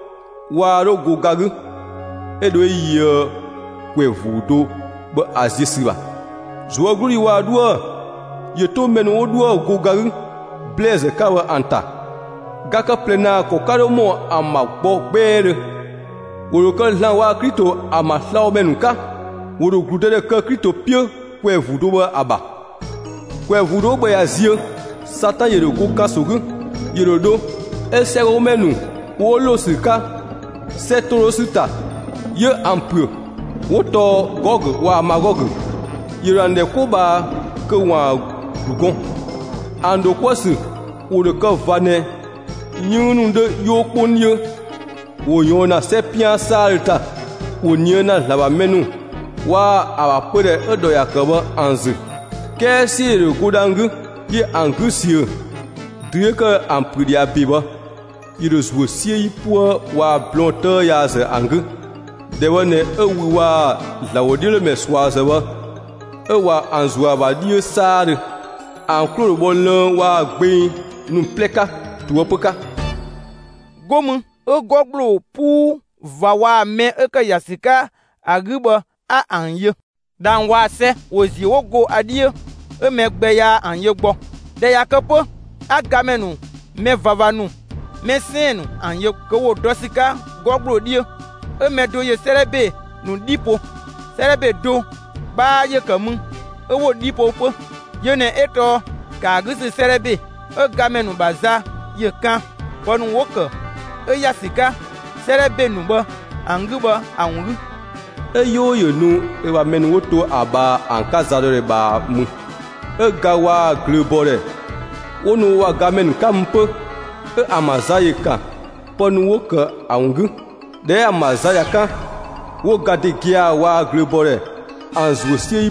waro gogagu edo ye we vudo ba azisiba zuaguri wa dua ye to men wo dua gogagu blaze kawa anta gaka plena ko karomo amagbo gbere woro kan lan wa krito amasla menuka woro gludere ka krito pie kwe vudo ba aba kwe vudo ba yazio satan yero go kasogu yero do esero menu wo lo sika setoro sita ye ampre woto gog wa magog yero ande ko ba ke wa dugon ando kwasi woro ka vane nyunu de yokonye wonyona sepia salta wonyena laba menu wa abapere edo yakaba anzu kesire kudangu ye angusie dreka ampridia biba yiroswo sie po wa blonte ya ze angu dewone ewu wa lawodile meswaze wa ewa anzuwa ba die sare ankro bolon wa gbe nu pleka tuopoka gomu egoglo pu vawa me eke yasika agiba a anye dan wase ozi wogo adie emegbe ya anye gbo de yakepo agamenu me vavanu me sinu anye kowo dosika goglo die emedo ye serebe nu dipo serebe do ba ye kamu ewo dipo po yene eto ka agisi serebe egamenu baza ye kan ponu woke eyasika serebe nuba anguba anwu eyo yenu ewa menu woto aba ankazadore ba mu egawa glebore wonu wa gamen kampo amazaye kan ponu woke anwu de amazaya kan wo gadegia wa glebore anzu sie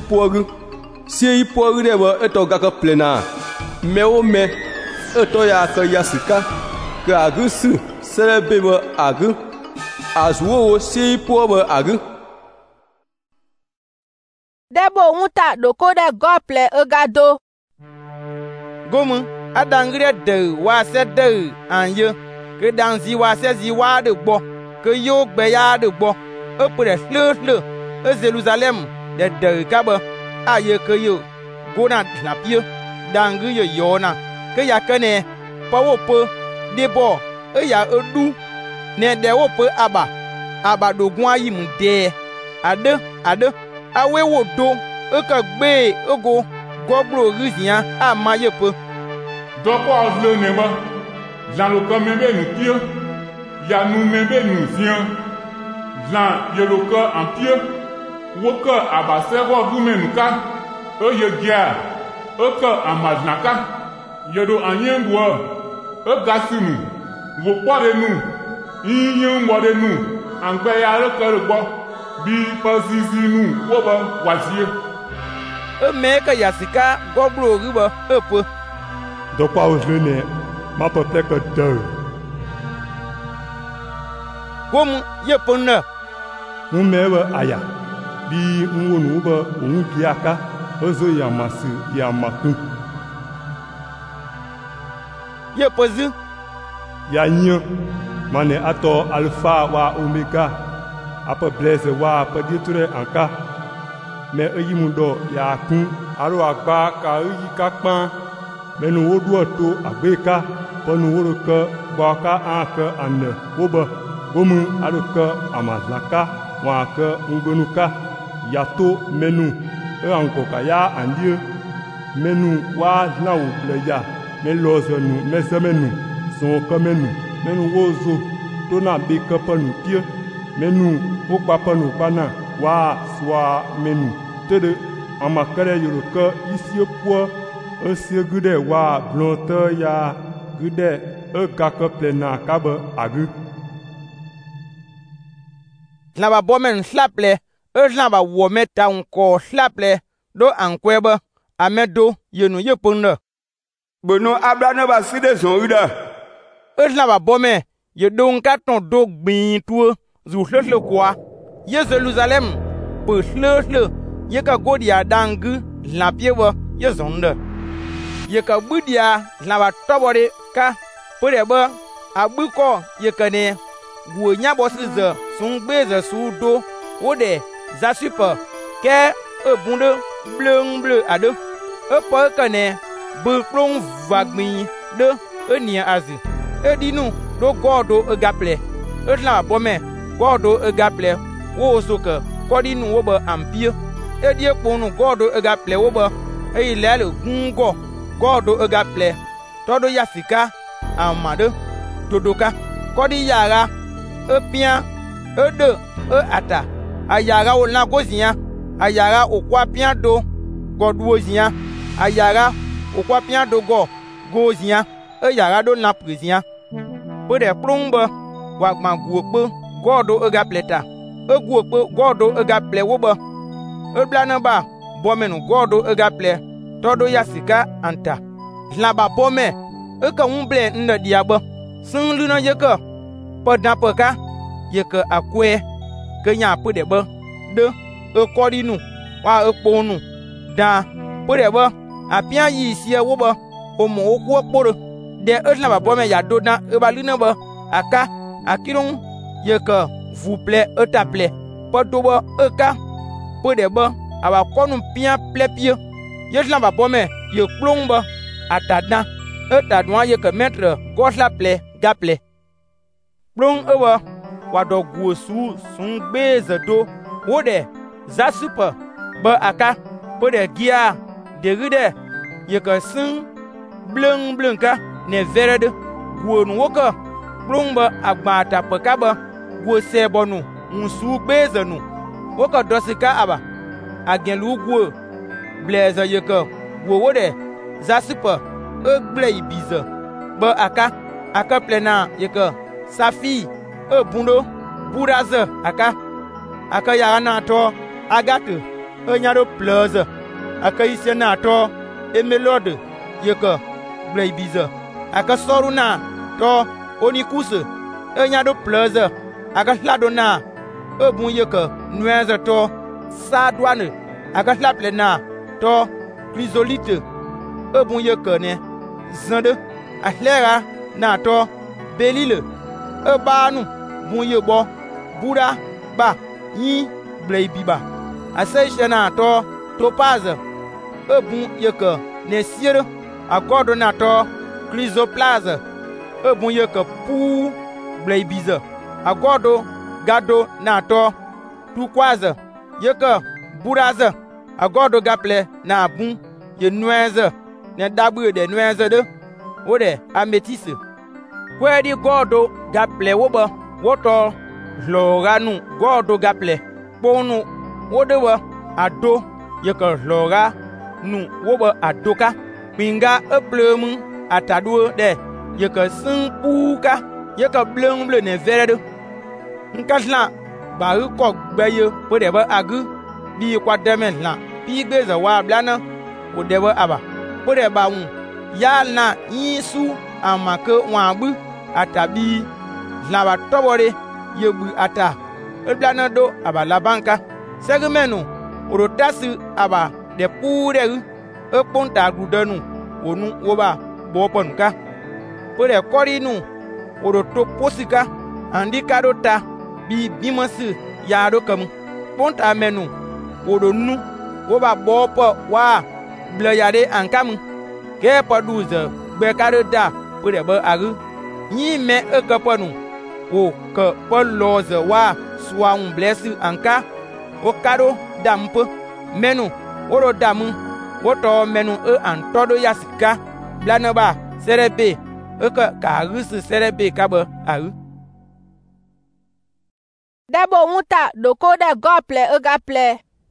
iporu de ba eto gaka plena mewo me eto ya ka yasika ka agusu serebe ba agu azuwo sie ipo ba agu debo unta doko de gople egado gomu adangre de wa se de anye ke danzi wa se zi wa de gbo ke yo gbe ya de gbo epre hle e Jerusalem de kaba aye ke yo gona tlapie dangu yo yona ke ya kene pawo po debo e ya edu ne de wo po aba dogun ayi mu de ade awe wo do e ka gbe ego goglo rizian amaye po doko azle neba zan lo kamebe nu pie ya nu mebe nu zian zan ye lo ka en pie wo ka abasego gumenuka e ye gia e ka amaznaka ye do anyengwa e gasinu wo pore nu yin wode nu angbe ya re ka gbo bi pasizi nu wo ba wazie e me ka yasika goglo riba epo dokwa uzlene mato teka do gomu ye ponna umewe aya bi nwonu ba onwu giaka ozo ya masi ya matu ye pozu ya nyo mane ato alpha wa omega apa blaze wa pa diture anka me eyimudo ya kun aro agba ka yi ka pan menu wodu to agbeka ponu woro ka ba ka anka ane woba gomu aro ka amazaka wa ka ngonuka yato menu anko ka ya andie menu wa na wo bleya me lozenu me semenu son ka menu wozo to na be ka panu pie menu wo pa panu pana wa swa menu tede amakare yoroka isi po esie gude wa blonte ya gude e kaka plena kaba agu la ba bomen slaple la ba wo meta unko slaple do ankweba amedo yenu yeponda bono ablana ba side zonida la ba bomen ye don katon do gbin tuo zu hlhle kwa ye Jerusalem pe hlhle ye ka godia dangu la piewa ye zonda ye ka budia la ba tobore ka pureba abuko ye kane gwo nya bosize sun gbeze su do wode za super ke bunde bleu ade pa kane bu plong vagmi de enia azi edinu do godo gaple la bome godo gaple wo soka kodinu wo ba ampie edie kponu godo gaple wo ba eilele gungo godo gaple todo yafika amade dodoka kodi yara epia ede ata ayara o la gozia ayara okwa pia do godwozia ayara okwa pia do gozia eyara do la prezia pode plomba wa gmaguopo godo gapleta eguopo godo gaple wo ba eblana ba bomenu godo gaple todo yasika anta laba bome eka umble nda diaba sun luna yeka podan poka yeka akwe kenya pode ba de ekodinu wa ekponu da pode ba apia yi sie wo ba omo okwo kporo de laba bome ya do dan ebalina ba aka akirun yeka vous plaît etaple podo ba eka pode ba aba konu pia plepie ye laba bome ye plomba atadan etadwa ye ke mettre gosla ple gaple plong ewa wado guosu sun gbeze do wode za super ba aka pode gia de ride ye ke sun bleng ka ne verede guonu woka plong ba agbata pakaba guo sebonu unsu gbeze nu woka dosika aba agelu guo blaze ye ke guo wode za super egble ibize ba aka plena yeke safi bundo buraze aka ya na to agate enyaro plaze aka ise na to emelode yeke ble ibize aka soruna to onikuse enyaro plaze aka hladona ebun yeke nueze to sadwane aka hlaplena to chrysolite ebun yeke ne zande ahlera na to belile ebanu bun yebo bura ba yin bleibiba aseishe na to topaz ebun yeke ne siere agodo na to chrysoplase ebun yeke pu bleibize agodo gado na to turquoise yeke buraze agodo gaple na bun ye nueze ne dabu de nueze de wode amethyste kwedi godo gaple woba woto loranu godo gaple ponu wodewa ado yeke lora nu woba adoka pinga eplemu atadu de yeke sinpuka yeke blengble ne verede nkasla ba ko gbeye pode ba agu bi kwa demen la pi gbeze wa blana wode ba aba pode ba wu ya na yisu amake wabu atabi laba tobore yebu ata eblana do abala banka segmenu oro tasi aba de pure e ponta grudenu onu woba boponka pore korinu oro to posika andi kadota bi bimasi yaro kam ponta menu oro nu woba bopo wa blayade ankam ke paduze gbe kadota pore ba agu ni me e kapanu o ke poloze wa swa un blessi anka o kado damp menu oro damu woto menu e antodo yasika blanaba serebe e ka rusu serebe kaba aru debo muta doko de gople e gaple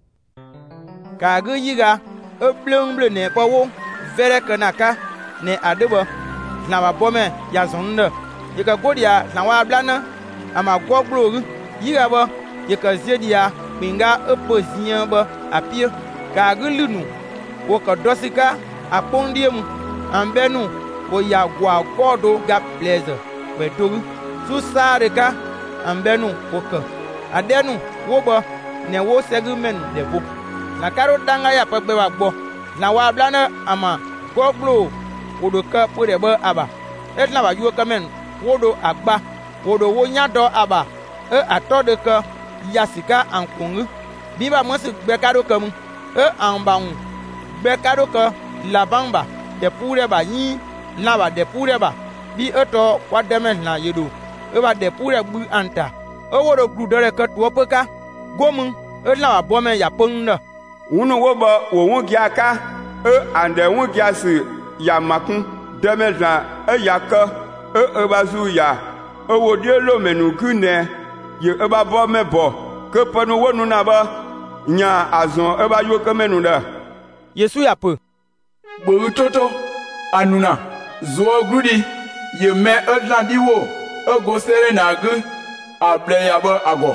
ka gu yiga e blung ble ne pawo vere kanaka ne adebo na ba bome ya zonde yeka godia na wa blana ama goglo yiga ba yeka zedia pinga e pozien ba apie ka gu lunu wo ka dosika apondiem ambenu wo ya gwa godo ga pleasure we togu su sareka ambenu wo ka adenu wo ba ne wo segmen de bo na karo danga ya pebe wa gbo na wa blana ama goglo wodo ka pore ba aba etna ba yu ka men wodo agba wodo wo nyado aba e atode ka yasika ankungu biba mosi gbekado kam e anbaun gbekado ka labamba de pure ba yin na ba de pure ba bi eto wademen na yedo e ba de pure bu anta e wodo gludore ka tuopeka gomun e na ba bome ya ponna unu wo ba wo wu giaka e ande wu giasi ya makun demezan e yaka e bazu ya e wo die lo menu kune ye e ba bo me bo ke panu wonu na ba nya azon e ba yo ke menu da Yesu ya pe bo toto anuna zo grudi ye me odlandi wo e go sere na gu able ya ba ago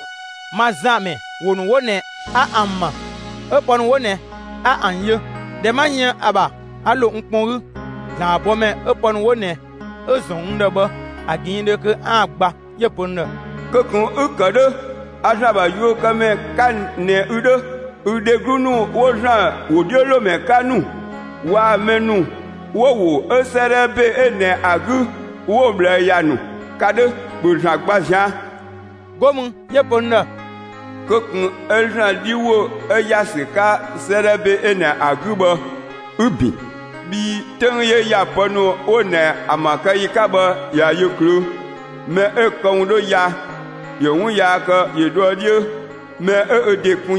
mazame wonu wone a amma e ponu wone a anye de manye aba alo nponru na bome e ponu wone e zon ndaba aginde ke agba ye ponne kokun ukade asaba yo kame kan ne ude grunu woza wodiolo me kanu wa menu wo eserebe ene agu wo ble yanu kade buza gbaja gomu ye ponne kokun elna diwo eyasika serebe ene agubo ubi bi tenye ya pono one amaka yikaba ya yukru me ekondo ya yewun ya ka yedo die me edekun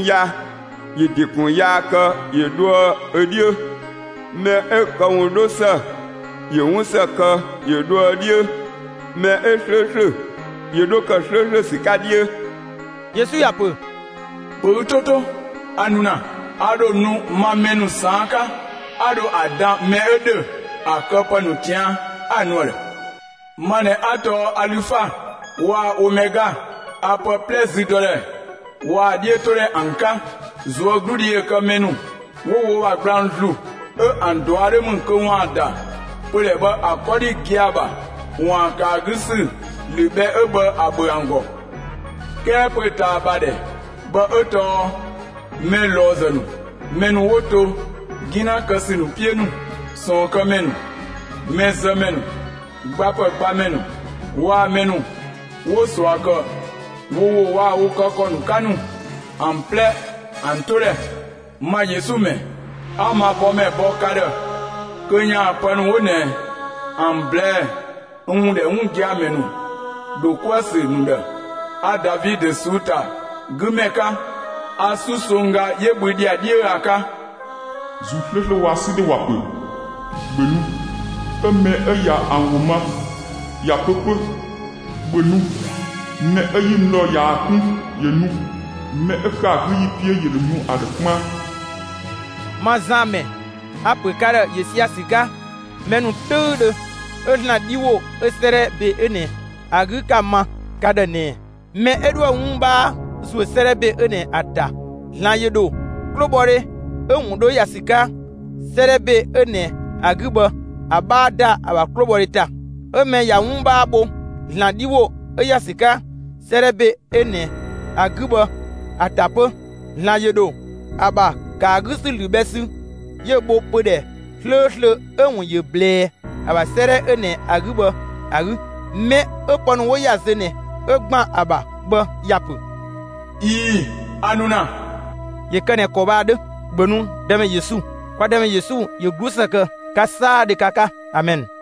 ya ka yedo edie me ekondo sa yewun sa ka yedo die me esese yedo ka sese sikadie Yesu ya pe toto anuna ado nu mamenu sanka ado adam meede akopanu tian anuel mane ato alufa wa omega apo plesidore wa dietore anka zo grudi ka menu wo wa ground blue e andoare mun ko wada pole ba akodi giaba wa ka gisi libe ebe aboyango kepeta bade ba oto melozenu menu woto gina kasinu pienu son kamenu mezamenu gbapa menu wa menu wo swaka wo wa wo kokonu kanu ample antore ma Yesu me ama bome bokade kenya panu wone amble unde ungia menu do kwase nunda a David suta gumeka asusonga yebudi adiaka zuflele waside wape benu eme eya anwuma ya pepe benu ne eyim no ya kun yenu me eka yi pie yelenu adekma mazame apekara yesia siga menu tude elna diwo esere be ene agukama kadane me edwa wumba so serebe ene ada lanyedo klobore enwudo yasika serebe ene aguba abada aba klobore ta eme ya wumba abo landiwo yasika serebe ene aguba atapo lan yedo aba ka gusu lubesu ye bo pode hle ye ble aba sere ene agubo agu me opon wo ya zene gban aba bo yapu anuna ye kane ko bade gbonu deme Yesu kwa deme Yesu ye gusa ka sa de kaka amen.